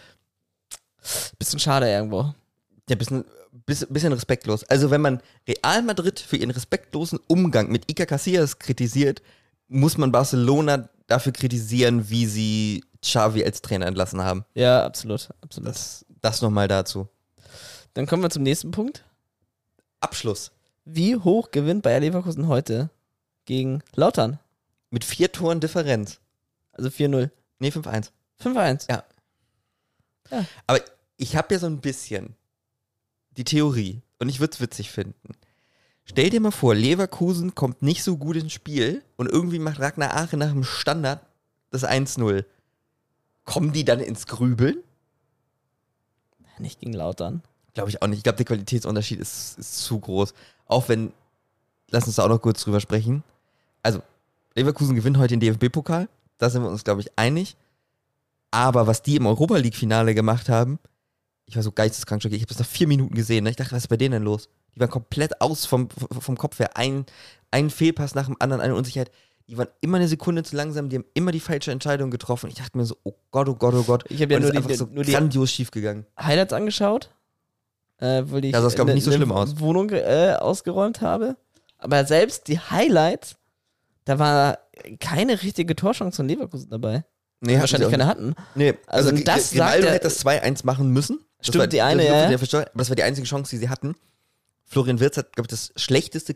Speaker 2: Bisschen schade irgendwo.
Speaker 1: Ja, bisschen respektlos. Also wenn man Real Madrid für ihren respektlosen Umgang mit Iker Casillas kritisiert, muss man Barcelona dafür kritisieren, wie sie Xavi als Trainer entlassen haben.
Speaker 2: Ja, absolut.
Speaker 1: Das nochmal dazu.
Speaker 2: Dann kommen wir zum nächsten Punkt.
Speaker 1: Abschluss.
Speaker 2: Wie hoch gewinnt Bayer Leverkusen heute gegen Lautern?
Speaker 1: Mit 4 Toren Differenz.
Speaker 2: Also 4-0.
Speaker 1: Nee, 5-1.
Speaker 2: 5-1.
Speaker 1: Ja.
Speaker 2: Ja.
Speaker 1: Aber ich habe ja so ein bisschen die Theorie und ich würde es witzig finden. Stell dir mal vor, Leverkusen kommt nicht so gut ins Spiel und irgendwie macht Ragnar Ache nach dem Standard das 1-0. Kommen die dann ins Grübeln?
Speaker 2: Nicht gegen Lautern.
Speaker 1: Glaube ich auch nicht. Ich glaube, der Qualitätsunterschied ist zu groß. Auch wenn, lass uns da auch noch kurz drüber sprechen. Also, Leverkusen gewinnt heute den DFB-Pokal. Da sind wir uns, glaube ich, einig. Aber was die im Europa-League-Finale gemacht haben, ich war so geisteskrank schockiert. Ich habe das nach 4 Minuten gesehen. Ne? Ich dachte, was ist bei denen denn los? Die waren komplett aus vom Kopf her. Ein Fehlpass nach dem anderen, eine Unsicherheit. Die waren immer eine Sekunde zu langsam. Die haben immer die falsche Entscheidung getroffen. Ich dachte mir so, oh Gott, oh Gott, oh Gott.
Speaker 2: Ich habe ja
Speaker 1: nur grandios schief gegangen.
Speaker 2: Highlights angeschaut. Weil ich
Speaker 1: da sah es, glaube ich, nicht so schlimm aus.
Speaker 2: Wohnung ausgeräumt habe. Aber selbst die Highlights, da war keine richtige Torchance von Leverkusen dabei.
Speaker 1: Nee,
Speaker 2: wahrscheinlich keine hatten.
Speaker 1: Nee, also
Speaker 2: das
Speaker 1: Grimaldo hätte das 2-1 machen müssen.
Speaker 2: Stimmt, die eine, ja.
Speaker 1: Aber das war die einzige Chance, die sie hatten. Florian Wirtz hat, glaube ich, das schlechteste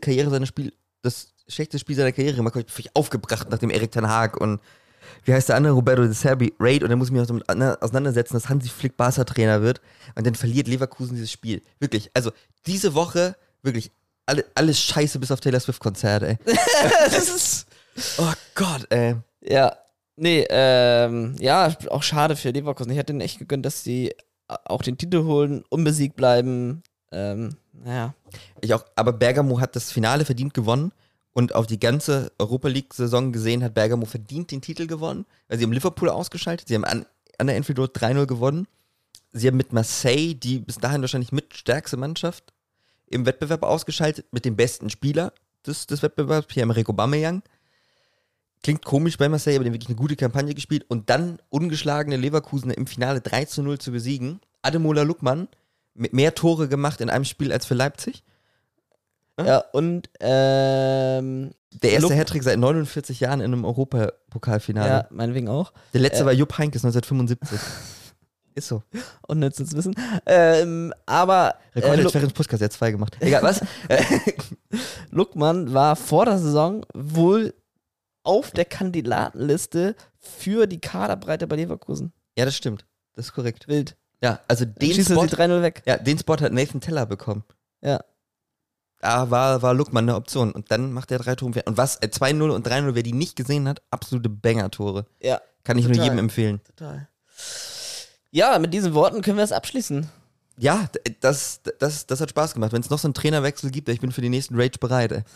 Speaker 1: Spiel seiner Karriere gemacht, völlig aufgebracht nach dem Erik ten Hag und wie heißt der andere, Roberto De Serbi, Raid, und dann muss ich mich auch damit auseinandersetzen, dass Hansi Flick Barca-Trainer wird und dann verliert Leverkusen dieses Spiel. Wirklich, also diese Woche, wirklich alles scheiße bis auf Taylor Swift-Konzert, ey.
Speaker 2: Das ist.
Speaker 1: Oh Gott, ey.
Speaker 2: Ja. Nee, ja, auch schade für Leverkusen. Ich hätte denen echt gegönnt, dass sie auch den Titel holen, unbesiegt bleiben. Naja.
Speaker 1: Ich auch, aber Bergamo hat das Finale verdient gewonnen und auf die ganze Europa League-Saison gesehen hat Bergamo verdient den Titel gewonnen, weil sie haben Liverpool ausgeschaltet, sie haben an der Anfield Road 3-0 gewonnen. Sie haben mit Marseille, die bis dahin wahrscheinlich mitstärkste Mannschaft, im Wettbewerb ausgeschaltet, mit dem besten Spieler des Wettbewerbs, Pierre-Emerick Aubameyang. Klingt komisch bei Marseille, aber die haben wirklich eine gute Kampagne gespielt. Und dann ungeschlagene Leverkusener im Finale 3-0 zu besiegen. Ademola Lookman mit mehr Tore gemacht in einem Spiel als für Leipzig.
Speaker 2: Ja, und
Speaker 1: Der erste Hattrick seit 49 Jahren in einem Europapokalfinale.
Speaker 2: Ja, meinetwegen auch.
Speaker 1: Der letzte war Jupp Heynckes 1975. Ist so.
Speaker 2: Unnütz zu wissen. Aber
Speaker 1: Rekord hat Ferenc Puskás jetzt 2 gemacht. Egal, was?
Speaker 2: Lookman war vor der Saison wohl auf der Kandidatenliste für die Kaderbreite bei Leverkusen.
Speaker 1: Ja, das stimmt. Das ist korrekt.
Speaker 2: Wild.
Speaker 1: Ja, also den
Speaker 2: Schießt
Speaker 1: Spot,
Speaker 2: er sie 3-0 weg.
Speaker 1: ja, den Spot hat Nathan Teller bekommen.
Speaker 2: Ja.
Speaker 1: Da war Lookman eine Option. Und dann macht er 3 Tore. Und was? 2-0 und 3-0, wer die nicht gesehen hat, absolute Banger-Tore.
Speaker 2: Ja.
Speaker 1: Kann ich
Speaker 2: Total.
Speaker 1: nur jedem empfehlen.
Speaker 2: Total. Ja, mit diesen Worten können wir es abschließen.
Speaker 1: Ja, das hat Spaß gemacht. Wenn es noch so einen Trainerwechsel gibt, ich bin für die nächsten Rage bereit. Ey.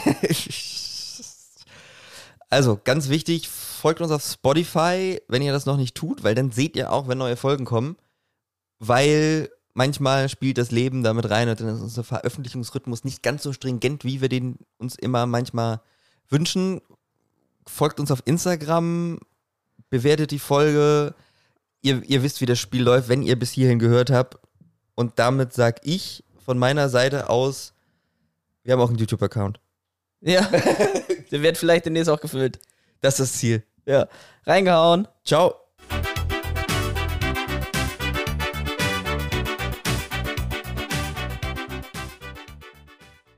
Speaker 1: Also, ganz wichtig, folgt uns auf Spotify, wenn ihr das noch nicht tut, weil dann seht ihr auch, wenn neue Folgen kommen. Weil manchmal spielt das Leben damit rein und dann ist unser Veröffentlichungsrhythmus nicht ganz so stringent, wie wir den uns immer manchmal wünschen. Folgt uns auf Instagram, bewertet die Folge. Ihr wisst, wie das Spiel läuft, wenn ihr bis hierhin gehört habt. Und damit sag ich von meiner Seite aus, wir haben auch einen YouTube-Account.
Speaker 2: Ja. Der wird vielleicht demnächst auch gefüllt.
Speaker 1: Das ist das Ziel.
Speaker 2: Ja. Reingehauen.
Speaker 1: Ciao.